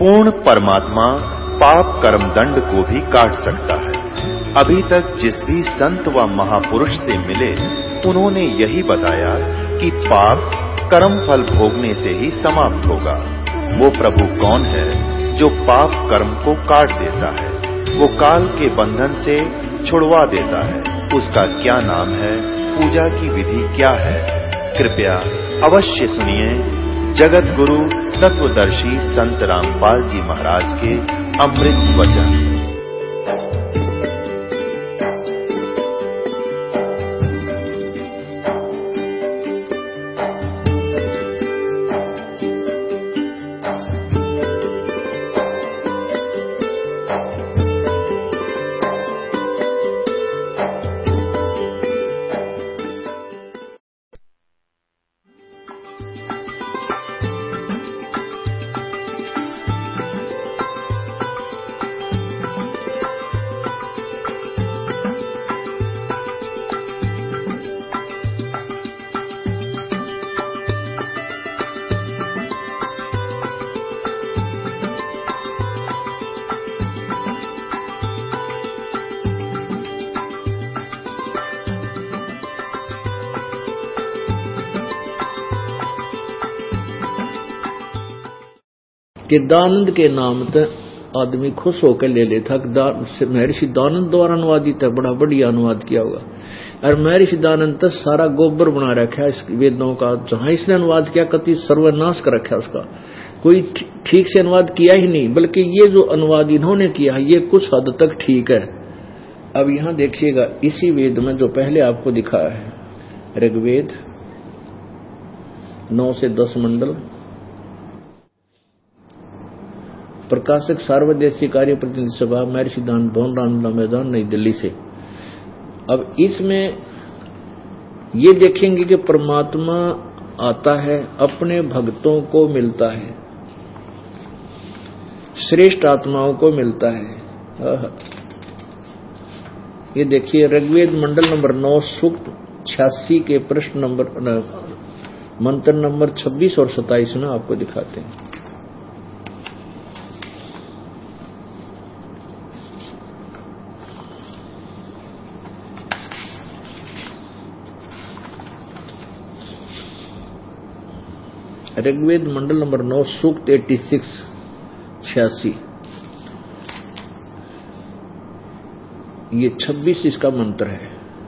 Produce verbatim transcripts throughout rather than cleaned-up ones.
पूर्ण परमात्मा पाप कर्म दंड को भी काट सकता है। अभी तक जिस भी संत व महापुरुष से मिले उन्होंने यही बताया कि पाप कर्म फल भोगने से ही समाप्त होगा। वो प्रभु कौन है जो पाप कर्म को काट देता है, वो काल के बंधन से छुड़वा देता है। उसका क्या नाम है, पूजा की विधि क्या है? कृपया अवश्य सुनिए जगत गुरु तत्वदर्शी संत रामपाल जी महाराज के अमृत वचन। कि दानंद के नाम ते आदमी खुश होकर ले लेता। महर्षि दानंद द्वारा अनुवादित है, बड़ा बढ़िया अनुवाद किया होगा। और महर्षि दानंद तो सारा गोबर बना रखा है इस वेदों का। जहां इसने अनुवाद किया कति सर्वनाश कर रखा है उसका, कोई ठीक से अनुवाद किया ही नहीं। बल्कि ये जो अनुवाद इन्होंने किया है ये कुछ हद तक ठीक है। अब यहां देखिएगा इसी वेद में जो पहले आपको दिखाया है, ऋग्वेद नौ से दस मंडल, प्रकाशक सार्वदेशीय कार्य प्रतिनिधि सभा, महर्षि दान भवन, रामलीला मैदान, नई दिल्ली से। अब इसमें ये देखेंगे कि परमात्मा आता है, अपने भक्तों को मिलता है, श्रेष्ठ आत्माओं को मिलता है। ये देखिए ऋग्वेद मंडल नंबर नौ सूक्त छियासी के प्रश्न नंबर मंत्र नंबर छब्बीस और सत्ताईस में आपको दिखाते हैं। ऋग्वेद मंडल नंबर नौ सूक्त एट्टी सिक्स छियासी, ये छब्बीस इसका मंत्र है।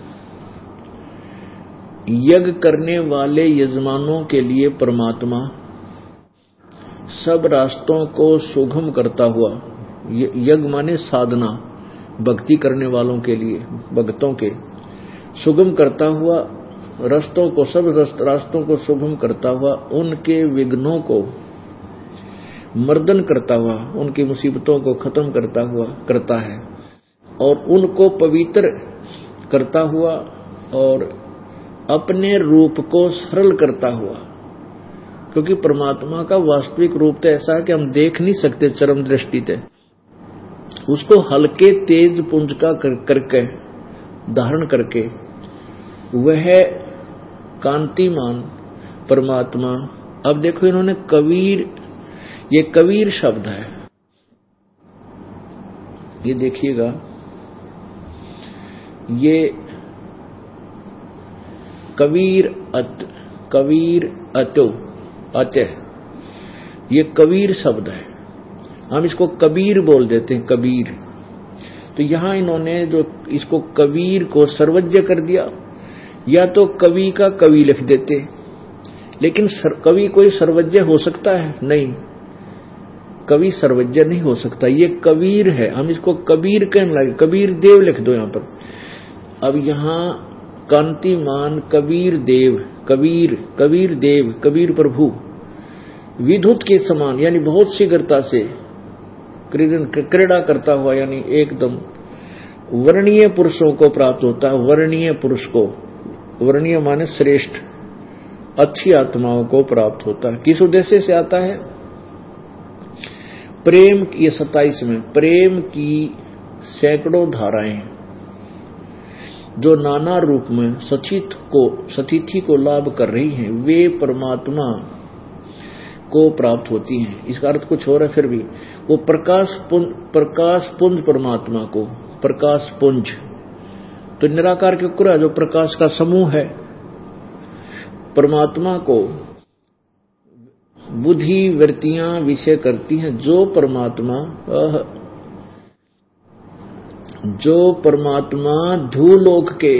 यज्ञ करने वाले यजमानों के लिए परमात्मा सब रास्तों को सुगम करता हुआ, यज्ञ माने साधना, भक्ति करने वालों के लिए, भक्तों के सुगम करता हुआ रास्तों को, सब रास्तों को सुगम करता हुआ, उनके विघ्नों को मर्दन करता हुआ, उनकी मुसीबतों को खत्म करता हुआ करता है, और उनको पवित्र करता हुआ और अपने रूप को सरल करता हुआ। क्योंकि परमात्मा का वास्तविक रूप तो ऐसा है कि हम देख नहीं सकते चरम दृष्टि से, उसको हल्के तेज पुंज का कर, करके धारण करके वह कांतिमान परमात्मा। अब देखो इन्होंने कबीर, ये कबीर शब्द है, ये देखिएगा, ये कबीर अत, कबीर अतो अत्य, ये कबीर शब्द है। हम इसको कबीर बोल देते हैं, कबीर। तो यहां इन्होंने जो इसको कबीर को सर्वज्ञ कर दिया, या तो कवि का कवि लिख देते, लेकिन कवि कोई सर्वज्ञ हो सकता है? नहीं, कवि सर्वज्ञ नहीं हो सकता, ये कबीर है। हम इसको कबीर कहने लगे, कबीर देव लिख दो यहां पर। अब यहां कांतिमान कबीर देव, कबीर कबीर देव, कबीर प्रभु विद्युत के समान, यानी बहुत शीघ्रता से क्रीड़ा करता हुआ, यानी एकदम वर्णीय पुरुषों को प्राप्त होता है। वर्णीय पुरुष को, वर्णीय माने श्रेष्ठ, अच्छी आत्माओं को प्राप्त होता है। किस उद्देश्य से आता है? प्रेम, ये सत्ताईस में, प्रेम की सैकड़ों धाराएं जो नाना रूप में सचित को सतिथि को लाभ कर रही हैं, वे परमात्मा को प्राप्त होती हैं। इसका अर्थ कुछ और है, फिर भी वो प्रकाश पुंज, प्रकाश पुंज परमात्मा को, प्रकाश पुंज तो निराकार के ऊपर जो प्रकाश का समूह है, परमात्मा को बुद्धि वृत्तियां विषय करती हैं। जो परमात्मा जो परमात्मा धूलोक के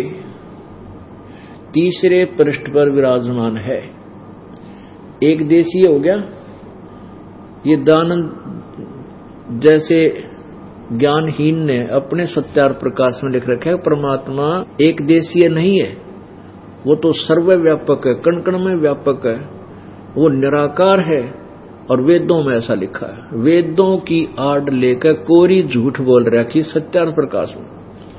तीसरे पृष्ठ पर विराजमान है, एक देशीय हो गया। ये दानंद जैसे ज्ञानहीन ने अपने सत्यार प्रकाश में लिख रखा है, परमात्मा एक देशीय नहीं है, वो तो सर्वव्यापक है, कण कण में व्यापक है, वो निराकार है। और वेदों में ऐसा लिखा है, वेदों की आड़ लेकर कोरी झूठ बोल रखी सत्यार प्रकाश में।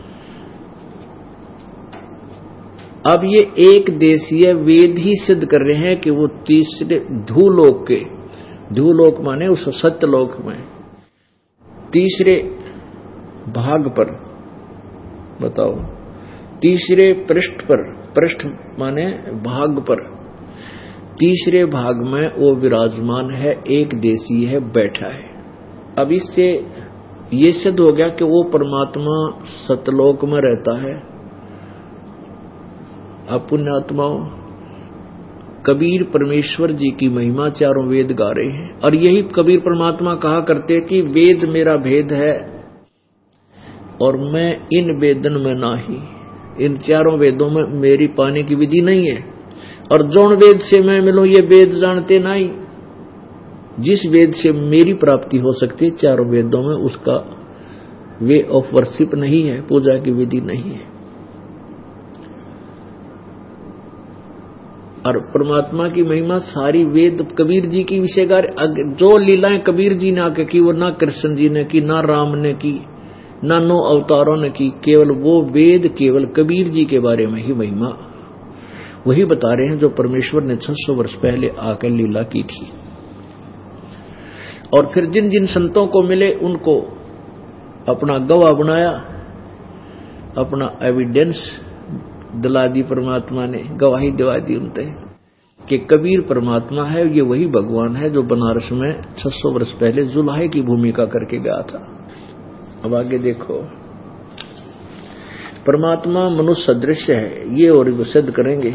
अब ये एक देशीय वेद ही सिद्ध कर रहे हैं कि वो तीसरे धूलोक के, धूलोक माने उस सत्यलोक में तीसरे भाग पर, बताओ तीसरे पृष्ठ पर, पृष्ठ माने भाग पर, तीसरे भाग में वो विराजमान है, एक देशी है, बैठा है। अब इससे ये सिद्ध हो गया कि वो परमात्मा सतलोक में रहता है। अब पुण्यात्माओं, कबीर परमेश्वर जी की महिमा चारों वेद गा रहे हैं, और यही कबीर परमात्मा कहा करते कि वेद मेरा भेद है और मैं इन वेदन में नाही, इन चारों वेदों में मेरी पाने की विधि नहीं है, और जौन वेद से मैं मिलूं ये वेद जानते नहीं। जिस वेद से मेरी प्राप्ति हो सकती है चारों वेदों में, उसका वे ऑफ वर्शिप नहीं है, पूजा की विधि नहीं है। और परमात्मा की महिमा सारी वेद कबीर जी की विषयगार, जो लीलाएं कबीर जी ने आके की वो ना कृष्ण जी ने की, ना राम ने की, ना नौ अवतारों ने की, केवल वो वेद केवल कबीर जी के बारे में ही महिमा वही बता रहे हैं जो परमेश्वर ने छह सौ वर्ष पहले आकर लीला की थी। और फिर जिन जिन संतों को मिले उनको अपना गवाह बनाया, अपना एविडेंस दिला दी परमात्मा ने, गवाही दिवा दी उनसे कि कबीर परमात्मा है, ये वही भगवान है जो बनारस में छह सौ वर्ष पहले जुलाहे की भूमिका करके गया था। अब आगे देखो, परमात्मा मनुष्य सदृश है, ये और सिद्ध करेंगे।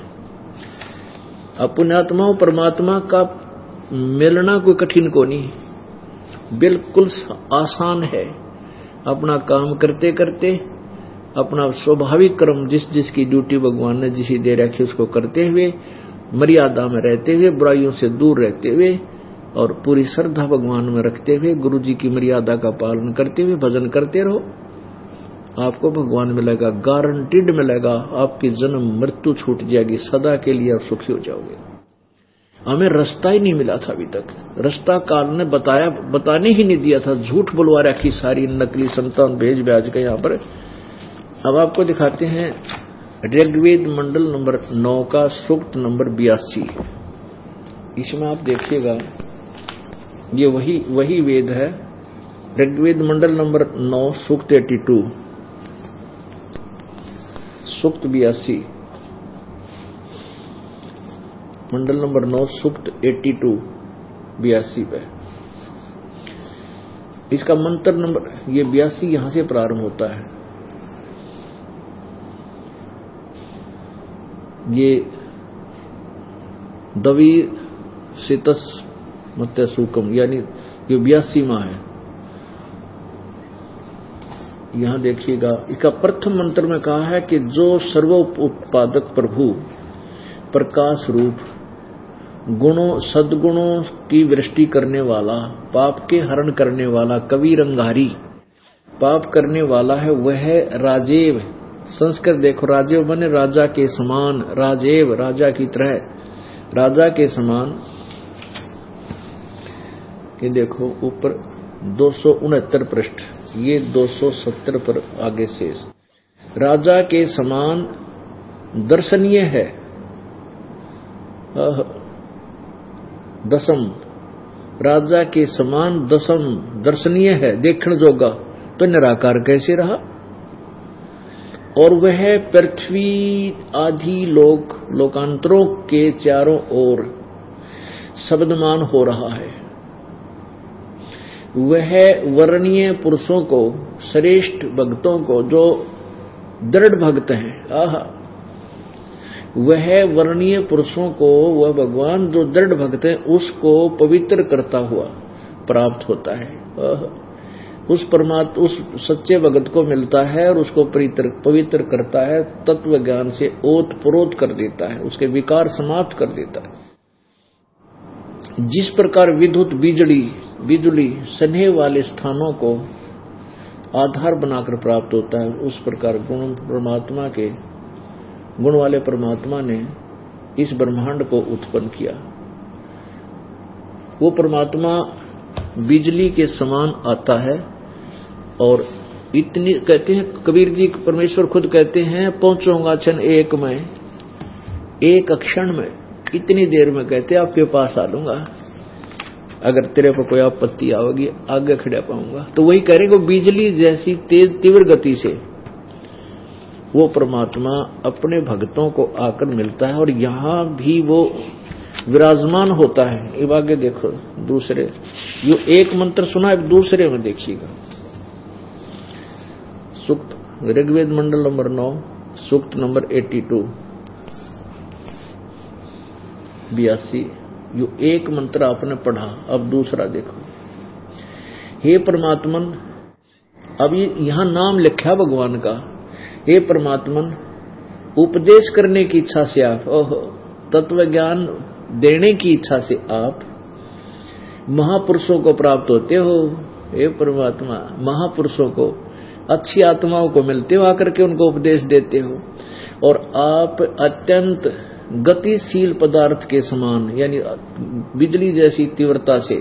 अब पुण्यात्माओं, परमात्मा का मिलना कोई कठिन को नहीं, बिल्कुल आसान है। अपना काम करते करते, अपना स्वाभाविक कर्म जिस जिसकी ड्यूटी भगवान ने जिसे दे रखी उसको करते हुए, मर्यादा में रहते हुए, बुराइयों से दूर रहते हुए और पूरी श्रद्धा भगवान में रखते हुए, गुरु जी की मर्यादा का पालन करते हुए भजन करते रहो, आपको भगवान मिलेगा, गारंटीड मिलेगा। आपकी जन्म मृत्यु छूट जाएगी सदा के लिए, और सुखी हो जाओगे। हमें रास्ता ही नहीं मिला था अभी तक, रास्ता काल ने बताया, बताने ही नहीं दिया था, झूठ बुलवा रखी सारी नकली संतान भेज भेज के यहाँ पर। अब आपको दिखाते हैं ऋग्वेद मंडल नंबर नौ का सूक्त नंबर बयासी। इसमें आप देखिएगा, ये वही वही वेद है, ऋग्वेद मंडल नंबर नौ सूक्त एटी टू, सूक्त बयासी, मंडल नंबर नौ सूक्त एटी टू बयासी पे। इसका मंत्र नंबर, ये बयासी यहां से प्रारंभ होता है। ये दवी सितस मत्य सूकम, यानी ये बयासी माह है। यहां देखिएगा, इसका प्रथम मंत्र में कहा है कि जो सर्वोत्पादक प्रभु प्रकाश रूप गुणों सद्गुणों की वृष्टि करने वाला, पाप के हरण करने वाला, कबीर अंगारी पाप करने वाला है, वह है राजेव। संस्कृत देखो, राजेव बने राजा के समान, राजेव राजा की तरह, राजा के समान। ये देखो ऊपर दो सौ उनहत्तर पृष्ठ, ये दो सौ सत्तर पर आगे से, राजा के समान दर्शनीय है। दसम, राजा के समान दसम दर्शनीय है, देखण जोगा, तो निराकार कैसे रहा। और वह पृथ्वी आदि लोक लोकांतरों के चारों ओर शब्दमान हो रहा है। वह वर्णीय पुरुषों को, श्रेष्ठ भक्तों को, जो दृढ़ भक्त हैं, आहा, वह वर्णीय पुरुषों को, वह भगवान जो दृढ़ भक्त है उसको पवित्र करता हुआ प्राप्त होता है। आहा, उस परमात्मा, उस सच्चे भगत को मिलता है और उसको पवित्र करता है, तत्व ज्ञान से ओत प्रोत कर देता है, उसके विकार समाप्त कर देता है। जिस प्रकार विद्युत बिजली बिजली स्नेह वाले स्थानों को आधार बनाकर प्राप्त होता है, उस प्रकार गुण परमात्मा के गुण वाले परमात्मा ने इस ब्रह्मांड को उत्पन्न किया। वो परमात्मा बिजली के समान आता है और इतनी, कहते हैं कबीर जी, परमेश्वर खुद कहते हैं, पहुंचूंगा क्षण एक में, एक क्षण में, इतनी देर में, कहते आपके पास आ लूंगा, अगर तेरे पर कोई आपत्ति आओगी आगे खड़ा पाऊंगा। तो वही कह रहे कि बिजली जैसी तेज तीव्र गति से वो परमात्मा अपने भक्तों को आकर मिलता है और यहां भी वो विराजमान होता है। अब आगे देखो दूसरे, यो एक मंत्र सुना, अब दूसरे में देखिएगा। सूक्त ऋग्वेद मंडल नंबर नौ, सूक्त नंबर बयासी, बयासी। यो एक मंत्र आपने पढ़ा, अब दूसरा देखो। हे परमात्मन, अब ये यहां नाम लिखा भगवान का, हे परमात्मन, उपदेश करने की इच्छा से आप, ओहो, तत्व ज्ञान देने की इच्छा से आप महापुरुषों को प्राप्त होते हो। हे परमात्मा, महापुरुषों को, अच्छी आत्माओं को मिलते हो, आकर के उनको उपदेश देते हो, और आप अत्यंत गतिशील पदार्थ के समान, यानी बिजली जैसी तीव्रता से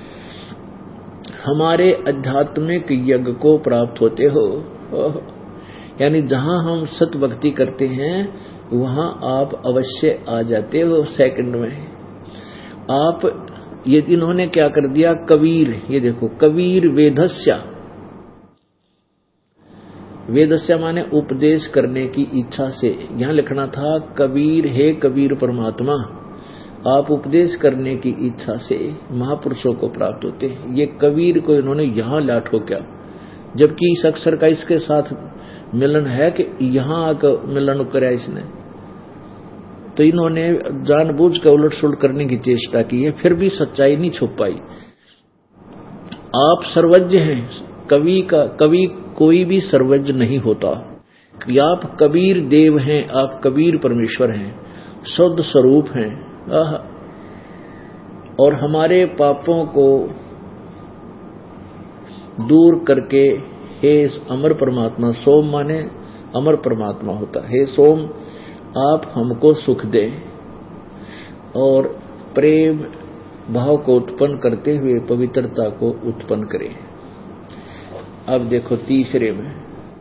हमारे आध्यात्मिक यज्ञ को प्राप्त होते हो। यानी जहां हम सत भक्ति करते हैं वहां आप अवश्य आ जाते हो सेकंड में। आप ये इन्होंने क्या कर दिया, कबीर, ये देखो, कबीर वेदस्या, वेदस्या माने उपदेश करने की इच्छा से, यहां लिखना था कबीर, हे कबीर परमात्मा, आप उपदेश करने की इच्छा से महापुरुषों को प्राप्त होते हैं। ये कबीर को इन्होंने यहां लाठो क्या, जबकि इस अक्षर का इसके साथ मिलन है कि यहां आकर मिलन करा इसने, तो इन्होंने जानबूझ कर उलट सुलट करने की चेष्टा की है, फिर भी सच्चाई नहीं छुप पाई। आप सर्वज्ञ हैं, कवि का कवि कोई भी सर्वज्ञ नहीं होता। आप कबीर देव हैं, आप कबीर परमेश्वर हैं, शुद्ध स्वरूप हैं। आह, और हमारे पापों को दूर करके, हे अमर परमात्मा, सोम माने अमर परमात्मा होता है, हे सोम आप हमको सुख दे और प्रेम भाव को उत्पन्न करते हुए पवित्रता को उत्पन्न करें। अब देखो तीसरे में,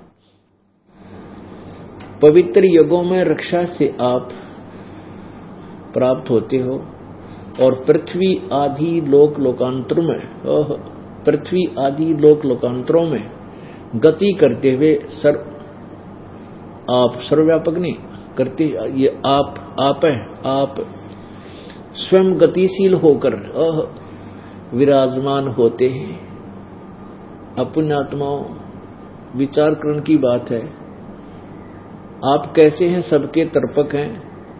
पवित्र यज्ञों में रक्षा से आप प्राप्त होते हो और पृथ्वी आदि लोक लोकांतरों में, पृथ्वी आदि लोक लोकांतरों में गति करते हुए सर, आप सर्वव्यापक नहीं करते, ये आप आप है, आप स्वयं गतिशील होकर विराजमान होते हैं। अपने आत्माओं, विचार करने की बात है, आप कैसे हैं, सबके तर्पक हैं,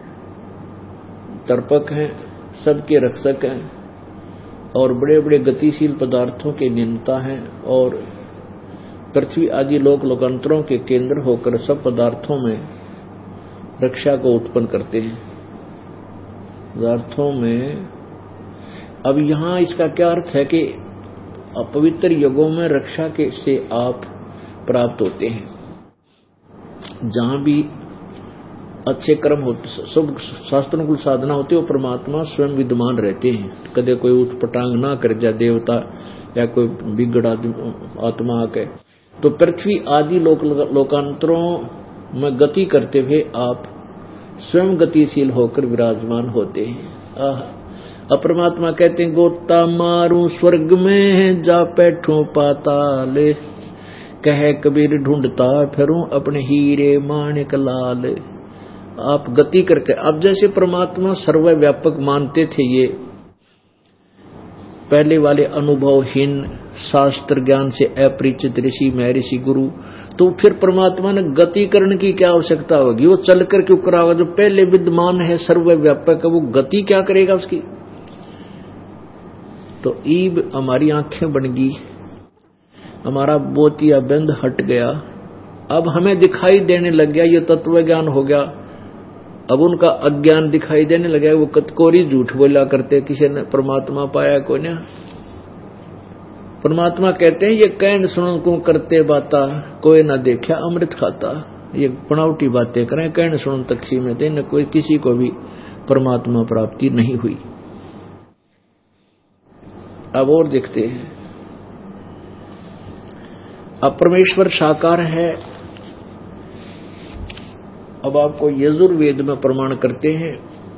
तर्पक हैं, सबके रक्षक हैं और बड़े बड़े गतिशील पदार्थों के नियंता हैं और पृथ्वी आदि लोक लोकांतरों के केंद्र होकर सब पदार्थों में रक्षा को उत्पन्न करते हैं, पदार्थों में। अब यहां इसका क्या अर्थ है कि अपवित्र युगों में रक्षा के से आप प्राप्त होते हैं। जहां भी अच्छे कर्म होते, सब शास्त्रानुकूल साधना होती है, वो परमात्मा स्वयं विद्यमान रहते हैं। कदे कोई उठपटांग ना कर जाए देवता या कोई बिगड़ा आत्मा आके, तो पृथ्वी आदि लोक लोकांतरों में गति करते हुए आप स्वयं गतिशील होकर विराजमान होते हैं। आह, अब परमात्मा कहते हैं, गोता मारू स्वर्ग में जा बैठूं पाताल, कह कबीर ढूंढता फिरूं अपने हीरे माणिक लाल। आप गति करके, अब जैसे परमात्मा सर्वव्यापक मानते थे ये पहले वाले अनुभवहीन शास्त्र ज्ञान से अपरिचित ऋषि महर्षि गुरु, तो फिर परमात्मा ने गति करने की क्या आवश्यकता होगी? वो चलकर क्यों करावा? जो पहले विद्यमान है, सर्वव्यापक है, वो गति क्या करेगा उसकी? तो ईब हमारी आंखें बन गई, हमारा बोतिया बंद हट गया, अब हमें दिखाई देने लग गया, ये तत्व ज्ञान हो गया। अब उनका अज्ञान दिखाई देने लगा, वो कतकोरी झूठ बोला करते, किसी ने परमात्मा पाया कोई ने। परमात्मा कहते हैं ये कहन सुन को करते बाता, कोई ना देखा अमृत खाता। ये बनावटी बातें करें, कहन सुन तक्षी में थे न, कोई किसी को भी परमात्मा प्राप्ति नहीं हुई। अब और देखते हैं, अब परमेश्वर साकार है। अब आपको यजुर्वेद में प्रमाण करते हैं,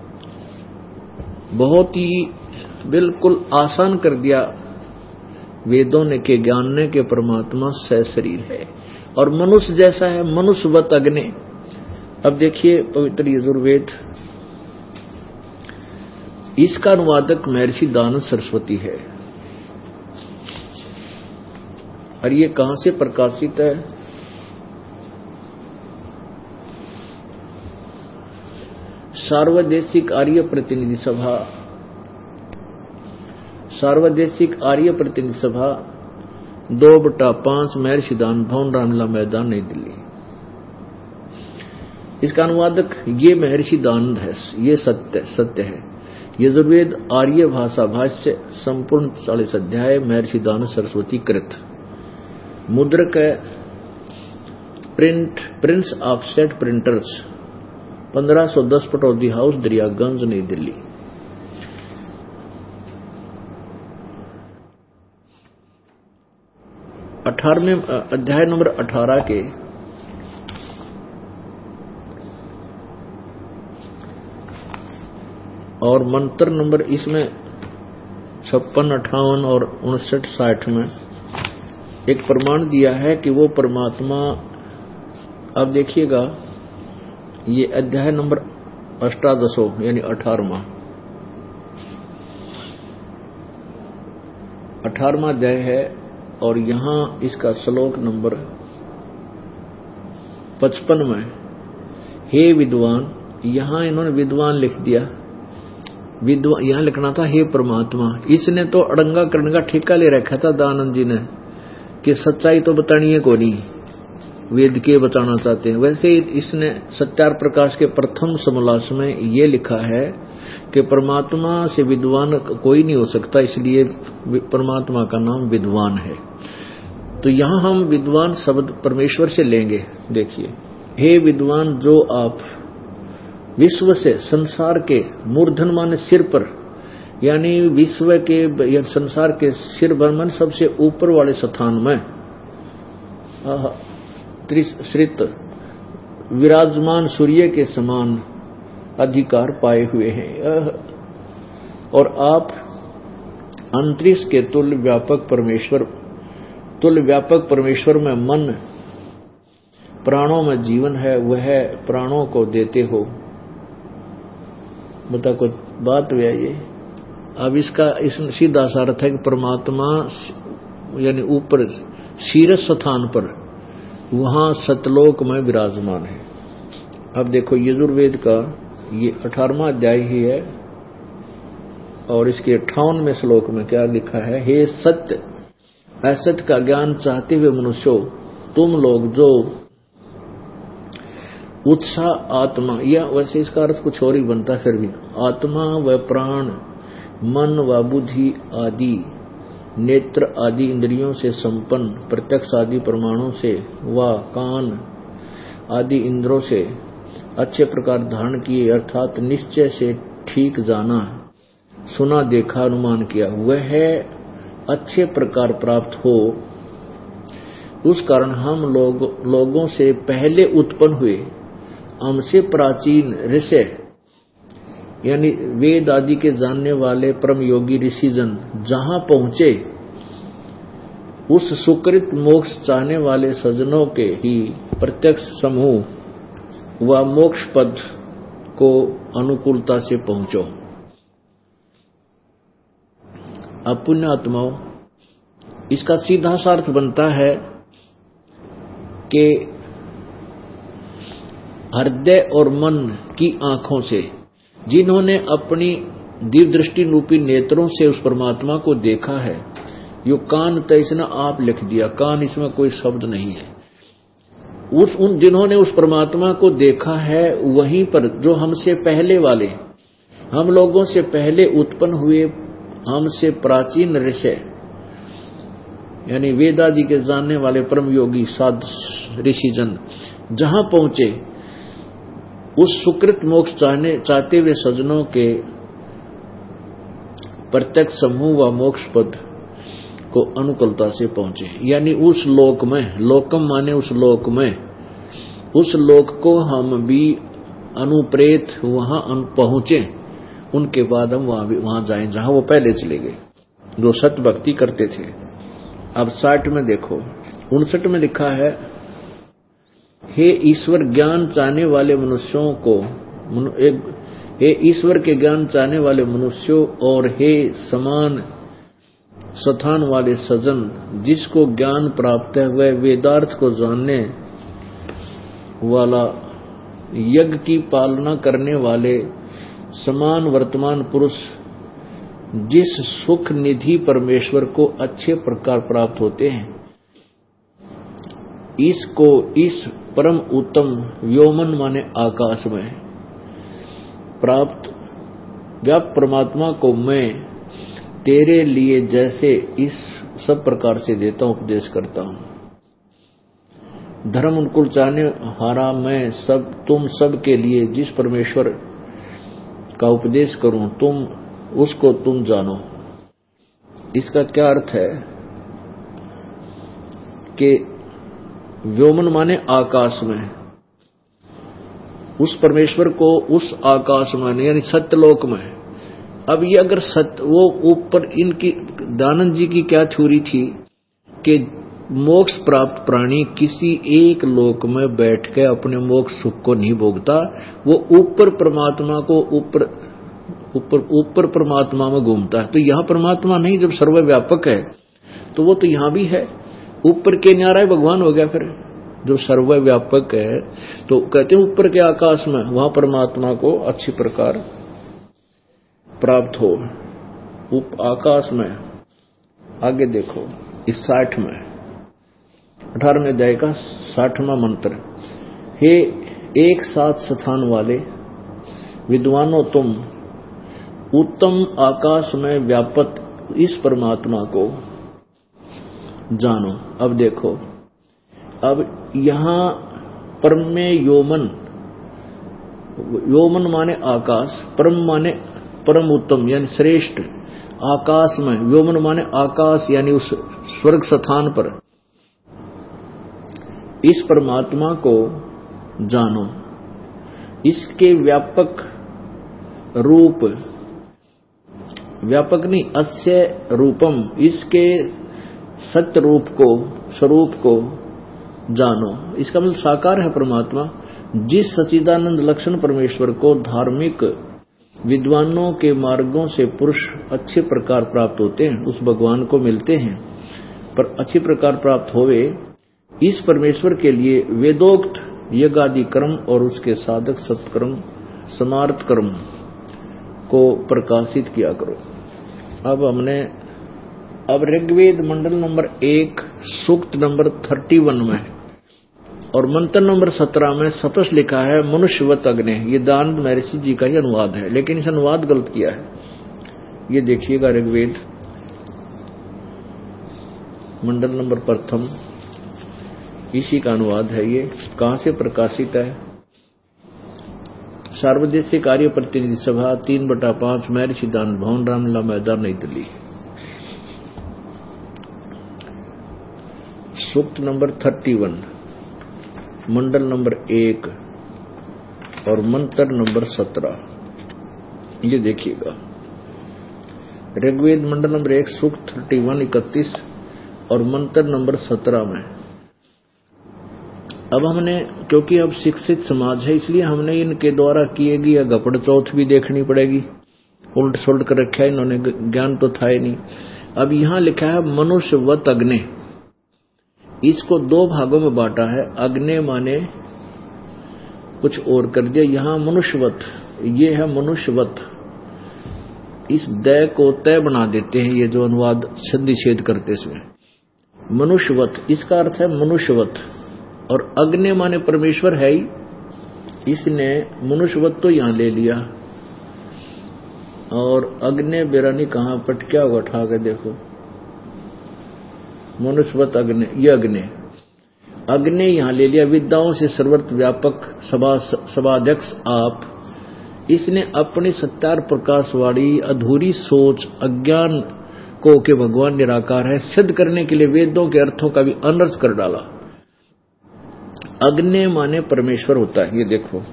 बहुत ही बिल्कुल आसान कर दिया वेदों ने के ज्ञान ने के परमात्मा सशरीर है और मनुष्य जैसा है, मनुष्यवत अग्नि। अब देखिए पवित्र यजुर्वेद, इसका अनुवादक महर्षि दानव सरस्वती है और ये कहां से प्रकाशित है? सार्वदेशिक आर्य प्रतिनिधि सभा, सार्वदेशिक आर्य प्रतिनिधि सभा दो बटा पांच महर्षि दान भवन रामलीला मैदान नई दिल्ली। इसका अनुवादक ये महर्षि दानंद है, ये सत्य सत्य है। यजुर्वेद आर्य भाषा भाष्य संपूर्ण चालीस अध्याय महर्षि दानंद सरस्वती कृत। मुद्रक है प्रिंट प्रिंस ऑफसेट प्रिंटर्स, पंद्रह सौ दस पटौदी हाउस दरियागंज नई दिल्ली। अठारहवें अध्याय नंबर अठारह के और मंत्र नंबर इसमें छप्पन अट्ठावन और उनसठ साठ में एक प्रमाण दिया है कि वो परमात्मा। अब देखिएगा, ये अध्याय नंबर अष्टादशो यानी अठारहवां अठारहवां अध्याय है और यहां इसका श्लोक नंबर पचपन में, हे विद्वान, यहां इन्होंने विद्वान लिख दिया, विद्वान यहां लिखना था हे परमात्मा। इसने तो अड़ंगा करने का ठेका ले रखा था दानंद जी ने कि सच्चाई तो बतानी है को नहीं, वेद के बताना चाहते हैं। वैसे इसने सत्यार प्रकाश के प्रथम समोल्लास में ये लिखा है कि परमात्मा से विद्वान कोई नहीं हो सकता, इसलिए परमात्मा का नाम विद्वान है। तो यहां हम विद्वान शब्द परमेश्वर से लेंगे। देखिए, हे विद्वान, जो आप विश्व से संसार के मूर्धन मान सिर पर, यानी विश्व के या संसार के सिर पर मन सबसे ऊपर वाले स्थान में त्रिश्रित विराजमान सूर्य के समान अधिकार पाए हुए हैं और आप अंतरिक्ष के तुल्य व्यापक परमेश्वर तुल्य व्यापक परमेश्वर में मन, प्राणों में जीवन है, वह प्राणों को देते हो। बता कुछ बात हुआ ये। अब इसका इस सीधा सा अर्थ है कि परमात्मा यानी ऊपर शीर्ष स्थान पर वहां सतलोक में विराजमान है। अब देखो यजुर्वेद का ये अठारहवां अध्याय ही है और इसके अट्ठावनवें श्लोक में क्या लिखा है? हे सत्य, असत्य का ज्ञान चाहते हुए मनुष्यों, तुम लोग जो उत्साह आत्मा, या वैसे इसका अर्थ कुछ और ही बनता है, फिर भी आत्मा व प्राण, मन व बुद्धि आदि, नेत्र आदि इंद्रियों से संपन्न, प्रत्यक्ष आदि प्रमाणों से व कान आदि इंद्रों से अच्छे प्रकार धारण किए, अर्थात निश्चय से ठीक जाना, सुना देखा अनुमान किया, वह अच्छे प्रकार प्राप्त हो। उस कारण हम लोग लोगों से पहले उत्पन्न हुए, हमसे प्राचीन ऋषि यानी वेद आदि के जानने वाले परम योगी ऋषिजन जहां पहुंचे, उस सुकृत मोक्ष चाहने वाले सज्जनों के ही प्रत्यक्ष समूह व मोक्ष पद को अनुकूलता से पहुंचो। अब पुण्यात्माओं, इसका सीधा सा अर्थ बनता है कि हृदय और मन की आंखों से जिन्होंने अपनी दिव्य दृष्टि रूपी नेत्रों से उस परमात्मा को देखा है, यो कान तो इसने आप लिख दिया, कान इसमें कोई शब्द नहीं है। उस उन जिन्होंने उस परमात्मा को देखा है, वहीं पर जो हमसे पहले वाले, हम लोगों से पहले उत्पन्न हुए, हमसे प्राचीन ऋषि यानी वेदादि के जानने वाले परम योगी साधु ऋषिजन जहां पहुंचे, उस सुकृत मोक्ष चाहने चाहते हुए सज्जनों के प्रत्यक्ष समूह व मोक्ष पद को अनुकूलता से पहुंचे। यानी उस लोक में, लोकम माने उस लोक में, उस लोक को हम भी अनुप्रेत वहां पहुंचे, उनके बाद हम वहां वहां जाएं जहां वो पहले चले गए, जो सत्य भक्ति करते थे। अब साठ में देखो, उनसठ में लिखा है, हे ईश्वर ज्ञान चाहने वाले मनुष्यों को, हे ईश्वर के ज्ञान चाहने वाले मनुष्यों और हे समान स्थान वाले सज्जन, जिसको ज्ञान प्राप्त है वह वेदार्थ को जानने वाला, यज्ञ की पालना करने वाले समान वर्तमान पुरुष, जिस सुख निधि परमेश्वर को अच्छे प्रकार प्राप्त होते हैं, इसको इस परम उत्तम व्योमन माने आकाश में प्राप्त व्याप्त परमात्मा को मैं तेरे लिए जैसे इस सब प्रकार से देता हूं, उपदेश करता हूं। धर्म अनुकूल चाहने हारा मैं सब तुम सब के लिए जिस परमेश्वर का उपदेश करूं, तुम उसको तुम जानो। इसका क्या अर्थ है कि व्योमन माने आकाश में, उस परमेश्वर को उस आकाश में यानी सत्यलोक में। अब ये अगर सत्य वो ऊपर, इनकी दानंद जी की क्या थ्योरी थी कि मोक्ष प्राप्त प्राणी किसी एक लोक में बैठ के अपने मोक्ष सुख को नहीं भोगता, वो ऊपर परमात्मा को ऊपर ऊपर ऊपर परमात्मा में घूमता है। तो यहां परमात्मा नहीं, जब सर्वव्यापक है तो वो तो यहां भी है, ऊपर के न्यारा भगवान हो गया। फिर जो सर्वव्यापक है तो कहते हैं ऊपर के आकाश में, वहां परमात्मा को अच्छी प्रकार प्राप्त हो। उप आकाश में आगे देखो, इस साठ में अठारहवें अध्याय का साठवां मंत्र, हे एक साथ स्थान वाले विद्वानों, तुम उत्तम आकाश में व्यापक इस परमात्मा को जानो। अब देखो, अब यहां परम में योमन, योमन माने आकाश, परम माने परम उत्तम यानी श्रेष्ठ, आकाश में व्योमन माने आकाश यानी उस स्वर्ग स्थान पर इस परमात्मा को जानो। इसके व्यापक रूप, व्यापक नहीं अस्य रूपम, इसके सत्य रूप को, स्वरूप को जानो। इसका मतलब साकार है परमात्मा, जिस सच्चिदानंद लक्षण परमेश्वर को धार्मिक विद्वानों के मार्गों से पुरुष अच्छे प्रकार प्राप्त होते हैं, उस भगवान को मिलते हैं। पर अच्छी प्रकार प्राप्त होवे, इस परमेश्वर के लिए वेदोक्त यज्ञादि कर्म और उसके साधक सत्कर्म समार्थ कर्म को प्रकाशित किया करो। अब हमने अब ऋग्वेद मंडल नंबर एक सूक्त नंबर थर्टी वन में और मंत्र नंबर सत्रह में स्पष्ट लिखा है मनुष्यवत अग्नि। ये दानंद महर्षि जी का ही अनुवाद है, लेकिन इस अनुवाद गलत किया है। ये देखिएगा, ऋग्वेद मंडल नंबर प्रथम, इसी का अनुवाद है। ये कहां से प्रकाशित है? सार्वदेशिक कार्य प्रतिनिधि सभा तीन बटा पांच महर्षि दानंद भवन, रामलीला मैदान, नई दिल्ली। सूक्त नंबर थर्टी वन, मंडल नंबर एक और मंत्र नंबर सत्रह। ये देखिएगा, ऋग्वेद मंडल नंबर एक सूक्त थर्टी वन इकतीस और मंत्र नंबर सत्रह में। अब हमने, क्योंकि अब शिक्षित समाज है, इसलिए हमने इनके द्वारा किए गए गपड़ चौथ भी देखनी पड़ेगी उल्ट सुलट कर रखा है इन्होंने, ज्ञान तो था ही नहीं। अब यहां लिखा है मनुष्यवत अग्नि, इसको दो भागों में बांटा है। अग्नि माने कुछ और कर दिया, यहां मनुष्यवत, ये है मनुष्यवत, इस दय को तय बना देते हैं ये जो अनुवाद संधि छेद करते इसमें। मनुष्यवत इसका अर्थ है मनुष्यवत, और अग्नि माने परमेश्वर है ही, इसने मनुष्यवत तो यहां ले लिया। और अग्नि बेरानी कहां पट क्या हुआ, उठा के देखो, मनुष्यवत अग्नि, ये अग्नि अग्नि यहां ले लिया। विद्याओं से सर्वत्र व्यापक सभा सभाध्यक्ष आप, इसने अपनी सत्यार प्रकाश वाली अधूरी सोच अज्ञान को कि भगवान निराकार है सिद्ध करने के लिए वेदों के अर्थों का भी अनर्थ कर डाला। अग्नि माने परमेश्वर होता है, ये देखो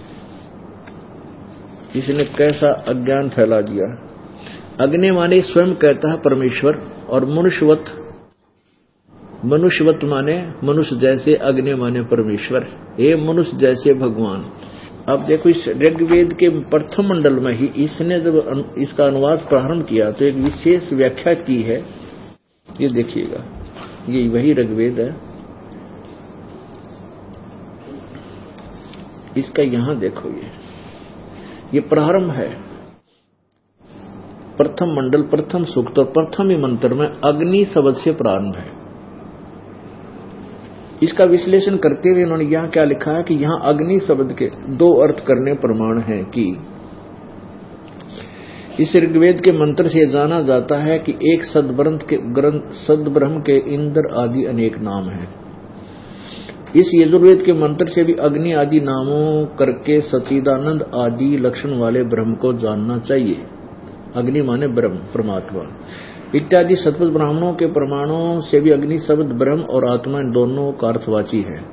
इसने कैसा अज्ञान फैला दिया। अग्नि माने स्वयं कहता है परमेश्वर, और मनुष्यवत, मनुष्यवत माने मनुष्य जैसे, अग्नि माने परमेश्वर, ये मनुष्य जैसे भगवान। अब देखो इस ऋग्वेद के प्रथम मंडल में ही इसने जब इसका अनुवाद प्रारंभ किया तो एक विशेष व्याख्या की है, ये देखिएगा, ये वही ऋग्वेद है, इसका यहां देखो, ये ये प्रारंभ है, प्रथम मंडल प्रथम सूक्त और प्रथम ही मंत्र में अग्नि शब्द से प्रारंभ है। इसका विश्लेषण करते हुए इन्होंने यहां क्या लिखा है कि यहां अग्नि शब्द के दो अर्थ करने प्रमाण है कि इस ऋग्वेद के मंत्र से जाना जाता है कि एक सदब्रह्म के ग्रंथ सदब्रह्म के इंद्र आदि अनेक नाम हैं। इस यजुर्वेद के मंत्र से भी अग्नि आदि नामों करके सच्चिदानंद आदि लक्षण वाले ब्रह्म को जानना चाहिए। अग्नि माने ब्रह्म परमात्मा इत्यादि सतपथ ब्राह्मणों के प्रमाणों से भी अग्नि शब्द ब्रह्म और आत्मा इन दोनों का अर्थवाची है।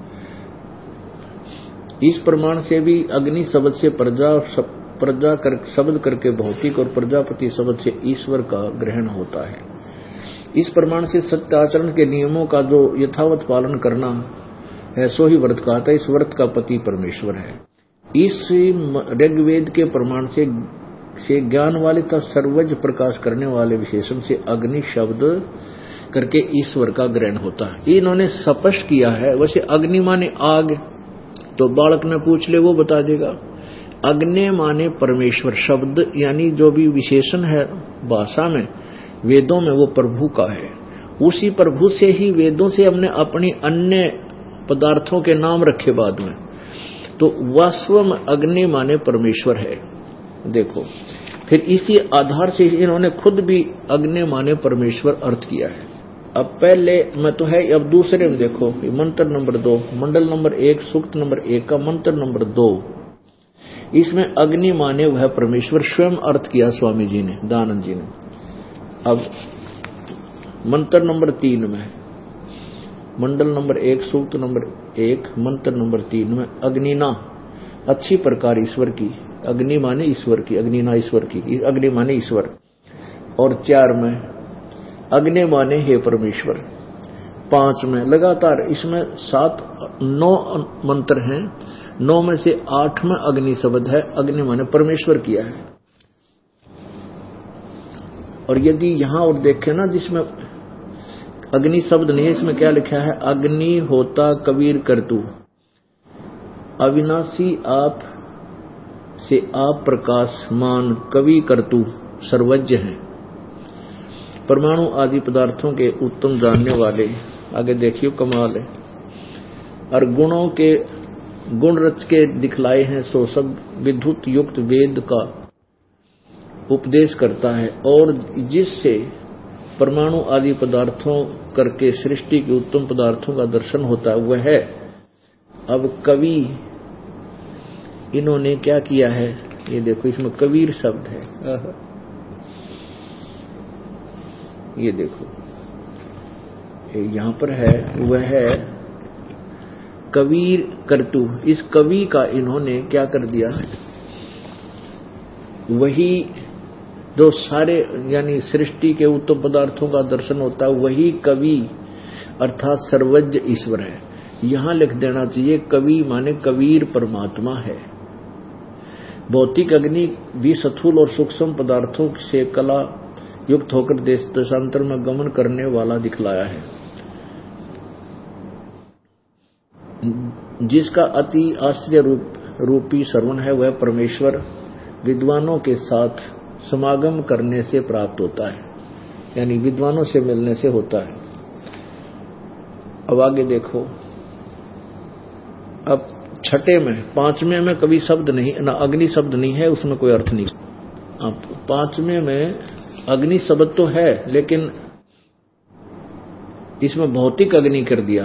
इस प्रमाण से भी अग्नि शब्द से प्रजा प्रजा कर, शब्द करके भौतिक और प्रजापति शब्द से ईश्वर का ग्रहण होता है। इस प्रमाण से सत्य आचरण के नियमों का जो यथावत पालन करना है सो ही व्रत कहता है। इस व्रत का पति परमेश्वर है। इस ऋग्वेद के प्रमाण से से ज्ञान वाले तथा सर्वज्ञ प्रकाश करने वाले विशेषण से अग्नि शब्द करके ईश्वर का ग्रहण होता है। इन्होंने स्पष्ट किया है। वैसे अग्नि माने आग, तो बालक ने पूछ ले वो बता देगा। अग्नि माने परमेश्वर शब्द यानी जो भी विशेषण है भाषा में वेदों में वो प्रभु का है। उसी प्रभु से ही वेदों से हमने अपनी अन्य पदार्थों के नाम रखे बाद में, तो वास्तव में अग्नि माने परमेश्वर है। देखो फिर इसी आधार से इन्होंने खुद भी अग्नि माने परमेश्वर अर्थ किया है। अब पहले में तो है, अब दूसरे में देखो मंत्र नंबर दो, मंडल नंबर एक, सूक्त नंबर एक का मंत्र नंबर दो, इसमें अग्नि माने वह परमेश्वर स्वयं अर्थ किया स्वामी जी ने, दयानंद जी ने। अब मंत्र नंबर तीन में, मंडल नंबर एक, सूक्त नंबर एक, मंत्र नंबर तीन में अग्निना अच्छी प्रकार ईश्वर की, अग्नि माने ईश्वर की, अग्निना ईश्वर की, अग्नि माने ईश्वर। और चार में अग्नि माने हे परमेश्वर। पांच में लगातार इसमें सात नौ मंत्र हैं, नौ में से आठ में अग्नि शब्द है, अग्नि माने परमेश्वर किया है। और यदि यहां और देखें ना जिसमें अग्नि शब्द नहीं है, इसमें क्या लिखा है, अग्नि होता कबीर करतु, अविनाशी आप से आप प्रकाशमान कवि करतु सर्वज्ञ हैं, परमाणु आदि पदार्थों के उत्तम जानने वाले। आगे देखियो कमाल है। और गुणों के गुण रच के दिखलाए हैं सो सब विद्युत युक्त वेद का उपदेश करता है, और जिससे परमाणु आदि पदार्थों करके सृष्टि के उत्तम पदार्थों का दर्शन होता है वह है। अब कवि इन्होंने क्या किया है, ये देखो इसमें कबीर शब्द है, ये देखो यहां पर है, वह है कबीर करतु। इस कवि का इन्होंने क्या कर दिया, वही जो सारे यानी सृष्टि के उत्तम पदार्थों का दर्शन होता है वही कवि अर्थात सर्वज्ञ ईश्वर है। यहां लिख देना चाहिए कवि माने कबीर परमात्मा है। भौतिक अग्नि भी स्थूल और सूक्ष्म पदार्थों से कला युक्त होकर देश देशांतर में गमन करने वाला दिखलाया है, जिसका अति आश्चर्य रूप रूपी श्रवण है वह परमेश्वर विद्वानों के साथ समागम करने से प्राप्त होता है, यानी विद्वानों से मिलने से होता है। अब आगे देखो, अब छठे में, पांचवें में कभी शब्द नहीं ना, अग्नि शब्द नहीं है, उसमें कोई अर्थ नहीं। अब पांचवें में अग्नि शब्द तो है, लेकिन इसमें भौतिक अग्नि कर दिया।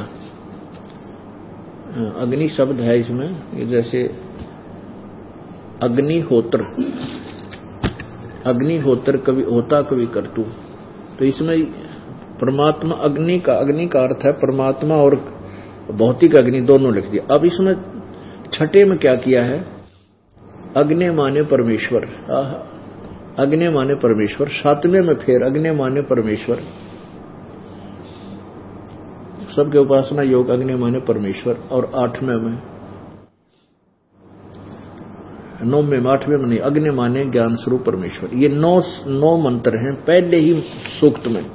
अग्नि शब्द है इसमें, जैसे अग्निहोत्र, अग्निहोत्र कभी होता कभी कर्तु, तो इसमें परमात्मा अग्नि का, अग्नि का अर्थ है परमात्मा और भौतिक अग्नि दोनों लिख दिया। अब इसमें छठे में क्या किया है, अग्नि माने परमेश्वर, अग्नि माने परमेश्वर। सातवें में फिर अग्नि माने परमेश्वर, सबके उपासना योग अग्नि माने परमेश्वर। और आठवें में, नौवें में, आठवें में नहीं, अग्नि माने ज्ञान स्वरूप परमेश्वर। ये नौ नौ मंत्र हैं पहले ही सूक्त में।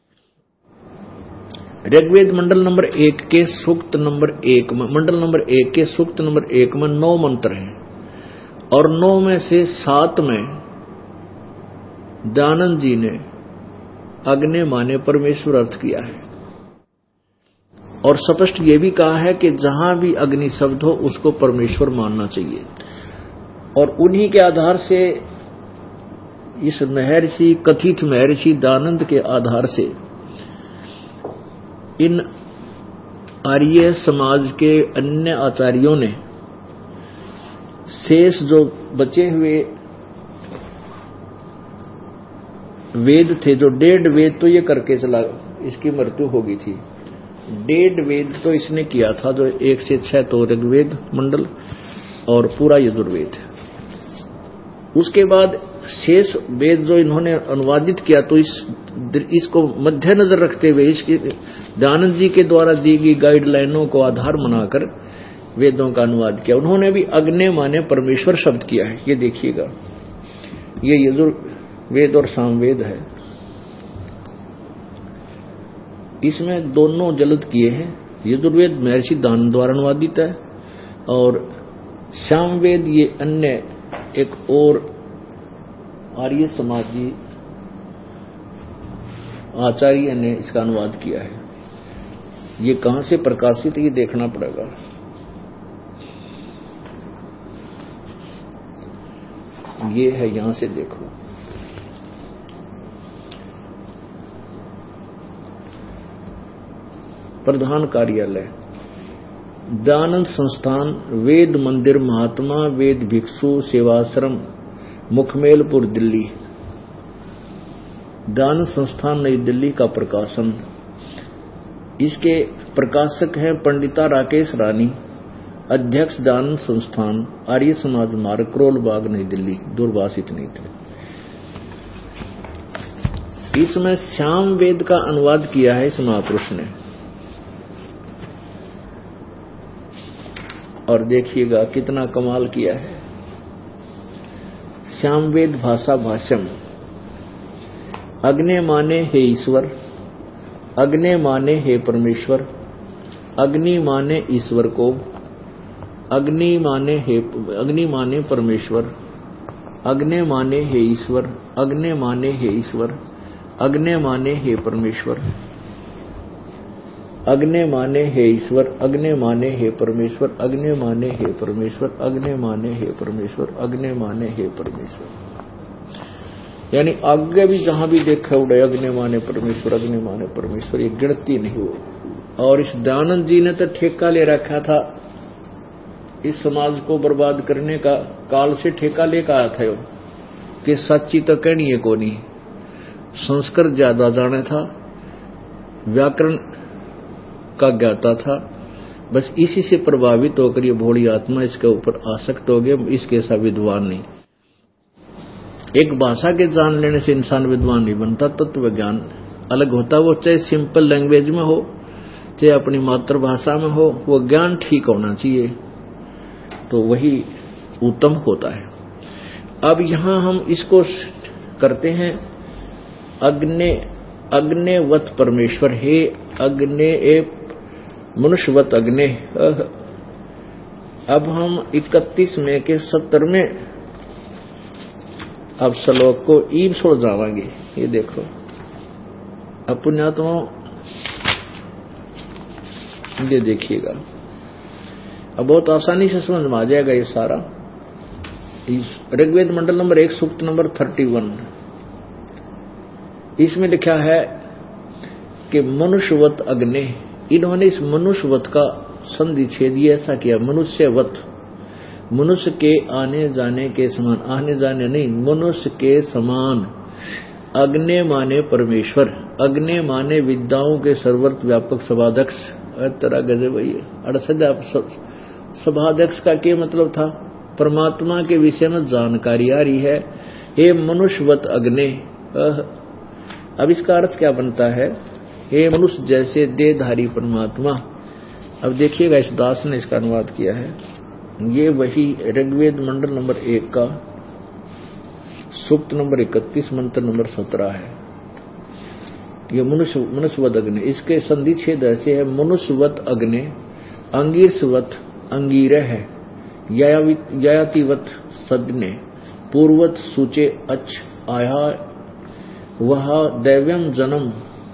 ऋग्वेद मंडल नंबर एक के सूक्त नंबर एक में, मंडल नंबर एक के सूक्त नंबर एक में नौ मंत्र हैं, और नौ में से सात में दयानंद जी ने अग्नि माने परमेश्वर अर्थ किया है, और स्पष्ट ये भी कहा है कि जहां भी अग्नि शब्द हो उसको परमेश्वर मानना चाहिए। और उन्हीं के आधार से, इस महर्षि कथित महर्षि दयानंद के आधार से इन आर्य समाज के अन्य आचार्यों ने शेष जो बचे हुए वेद थे, जो डेढ़ वेद तो ये करके चला, इसकी मृत्यु हो गई थी। डेढ़ वेद तो इसने किया था, जो एक से छह तो ऋग्वेद मंडल और पूरा यजुर्वेद। उसके बाद शेष वेद जो इन्होंने अनुवादित किया, तो इस इसको मद्देनजर रखते हुए, इसके दयानंद जी के द्वारा दी गई गाइडलाइनों को आधार बनाकर वेदों का अनुवाद किया। उन्होंने भी अग्नि माने परमेश्वर शब्द किया है। ये देखिएगा, ये यजुर्वेद और सामवेद है, इसमें दोनों जलद किए हैं। यजुर्वेद महर्षि दयानंद द्वारा अनुवादित है, और सामवेद ये अन्य एक और आर्य समाजी आचार्य ने इसका अनुवाद किया है। ये कहां से प्रकाशित है ये देखना पड़ेगा। ये है, यहां से देखो, प्रधान कार्यालय दयानंद संस्थान, वेद मंदिर महात्मा वेद भिक्षु सेवाश्रम, मुखमेलपुर दिल्ली। दयानंद संस्थान नई दिल्ली का प्रकाशन। इसके प्रकाशक हैं पंडिता राकेश रानी, अध्यक्ष दयानंद संस्थान, आर्य समाज मार्ग, करोल बाग, नई दिल्ली। दूरभाषित नहीं थे। इसमें श्याम वेद का अनुवाद किया है इस महापुरुष ने, और देखिएगा कितना कमाल किया है। श्यामवेद भाषा भाष्यम। अग्नि माने हे ईश्वर, अग्नि माने हे परमेश्वर, अग्नि माने ईश्वर को, अग्नि माने हे अग्नि माने परमेश्वर, अग्नि माने हे ईश्वर, अग्नि माने हे ईश्वर, अग्नि माने हे परमेश्वर, अग्नि माने हे ईश्वर, अग्नि माने हे परमेश्वर, अग्नि माने हे परमेश्वर, अग्नि माने हे परमेश्वर, अग्नि माने हे परमेश्वर। यानी आगे भी जहां भी देखा उड़े अग्नि माने परमेश्वर, अग्नि माने परमेश्वर, ये गिनती नहीं हो। और इस दयानंद जी ने तो ठेका ले रखा था इस समाज को बर्बाद करने का, काल से ठेका लेकर आया था कि सच्ची तो कहनी है को नहीं। संस्कृत ज्यादा जाने था, व्याकरण का ज्ञाता था, बस इसी से प्रभावित होकर ये भोली आत्मा इसके ऊपर आसक्त हो गया। इसके सा विद्वान नहीं। एक भाषा के जान लेने से इंसान विद्वान नहीं बनता। तत्व ज्ञान अलग होता, वो चाहे सिंपल लैंग्वेज में हो चाहे अपनी मातृभाषा में हो, वो ज्ञान ठीक होना चाहिए, तो वही उत्तम होता है। अब यहां हम इसको करते हैं अग्ने अग्नेवत परमेश्वर, हे अग्ने ए मनुष्यवत अग्ने। अब हम इकतीस में के सत्तर में अब श्लोक को ईब छोड़ जावांगे। ये देखो अब पुण्यात्मा ये देखिएगा, अब बहुत आसानी से समझ में आ जाएगा ये सारा। ऋग्वेद मंडल नंबर एक सूक्त नंबर थर्टी वन, इसमें लिखा है कि मनुष्यवत अग्नि। इन्होंने इस मनुष्यवत का संधि छेद ऐसा किया, मनुष्यवत, मनुष्य के आने जाने के समान, आने जाने नहीं, मनुष्य के समान। अग्नि माने परमेश्वर, अग्नि माने विद्याओं के सर्वत्र व्यापक सभाध्यक्ष। तेरा गजब भाई अड़सठ सभाध्यक्ष का क्या मतलब था? परमात्मा के विषय में जानकारी आ रही है। हे मनुष्यवत अग्नि, अब इसका अर्थ क्या बनता है? हे मनुष्य जैसे देहधारी परमात्मा। अब देखिएगा इस दास ने इसका अनुवाद किया है, ये वही ऋग्वेद मंडल नंबर एक का सूक्त नंबर इकतीस मंत्र नंबर सत्रह है। ये मनुष्य मनुष्यवत अग्नि, इसके संधि छेद ऐसे है, मनुष्यवत अग्नि अंगीरसवत अंगीर है, यातिवत सदने पूर्वत सूचे अच्छ आया वह दैव्यम जन्म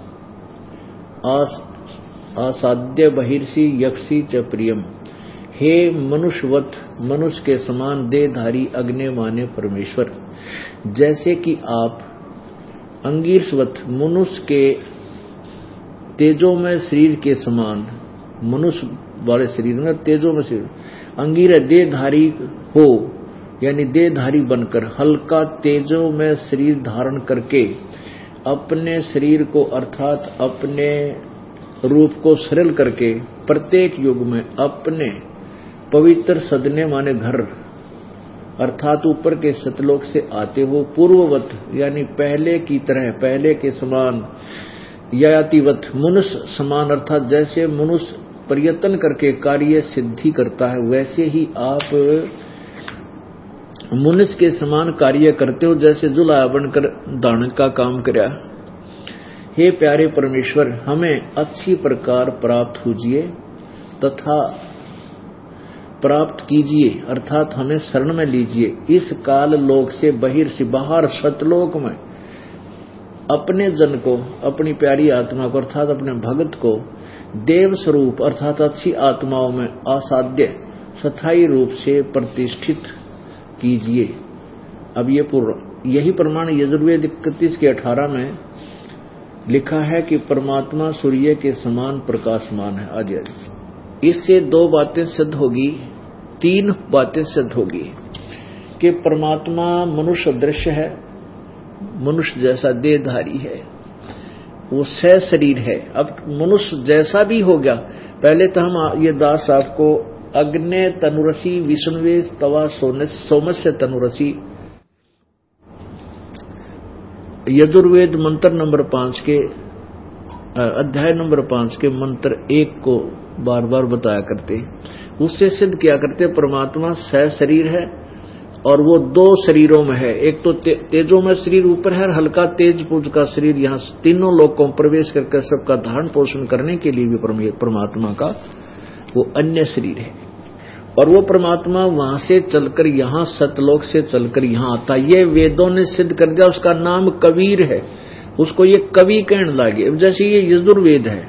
आसाध्य बहिर्षि यक्षी च प्रियम। हे मनुष्यवत, मनुष्य के समान देहधारी अग्नि माने परमेश्वर, जैसे कि आप अंगीरसवत मनुष्य के तेजो में शरीर के समान, मनुष्य वाले शरीर में तेजो में शरीर, अंगीर देहधारी हो यानी देहधारी बनकर हल्का तेजो में शरीर धारण करके अपने शरीर को अर्थात अपने रूप को सरल करके प्रत्येक युग में अपने पवित्र सदने माने घर अर्थात ऊपर के सतलोक से आते हो पूर्ववत यानी पहले की तरह, पहले के समान, यातिवत मनुष्य समान अर्थात जैसे मनुष्य प्रयत्न करके कार्य सिद्धि करता है वैसे ही आप मनुष्य के समान कार्य करते हो, जैसे जुलाया बनकर दान का काम करया। हे प्यारे परमेश्वर, हमें अच्छी प्रकार प्राप्त होजिए तथा प्राप्त कीजिए अर्थात हमें शरण में लीजिए। इस काल लोक से बहिर्षि बाहर सतलोक में अपने जन को, अपनी प्यारी आत्मा को अर्थात अपने भगत को देव स्वरूप अर्थात अच्छी आत्माओं में असाध्य स्थायी रूप से प्रतिष्ठित कीजिए। अब ये पूर्ण यही प्रमाण यजुर्वेद इकतीस के अठारह में लिखा है कि परमात्मा सूर्य के समान प्रकाशमान है। आदि आदि इससे दो बातें सिद्ध होगी, तीन बातें सिद्ध होगी कि परमात्मा मनुष्य दृश्य है, मनुष्य जैसा देहधारी है, वो सह शरीर है। अब मनुष्य जैसा भी हो गया, पहले तो हम ये दास आपको अग्ने तनुरसी विष्णुवे तवा सोमस्य तनुरसी यजुर्वेद मंत्र नंबर पांच के अध्याय नंबर पांच के मंत्र एक को बार बार बताया करते, उससे सिद्ध किया करते परमात्मा सह शरीर है और वो दो शरीरों में है। एक तो ते, तेजो में शरीर ऊपर है, हल्का तेज पुंज का शरीर यहाँ तीनों लोकों में प्रवेश करके सबका धारण पोषण करने के लिए भी परमात्मा का वो अन्य शरीर है। और वो परमात्मा वहां से चलकर यहाँ सतलोक से चलकर यहाँ आता, ये वेदों ने सिद्ध कर दिया। उसका नाम कबीर है, उसको ये कवि कहने लगे। जैसे ये यजुर्वेद है,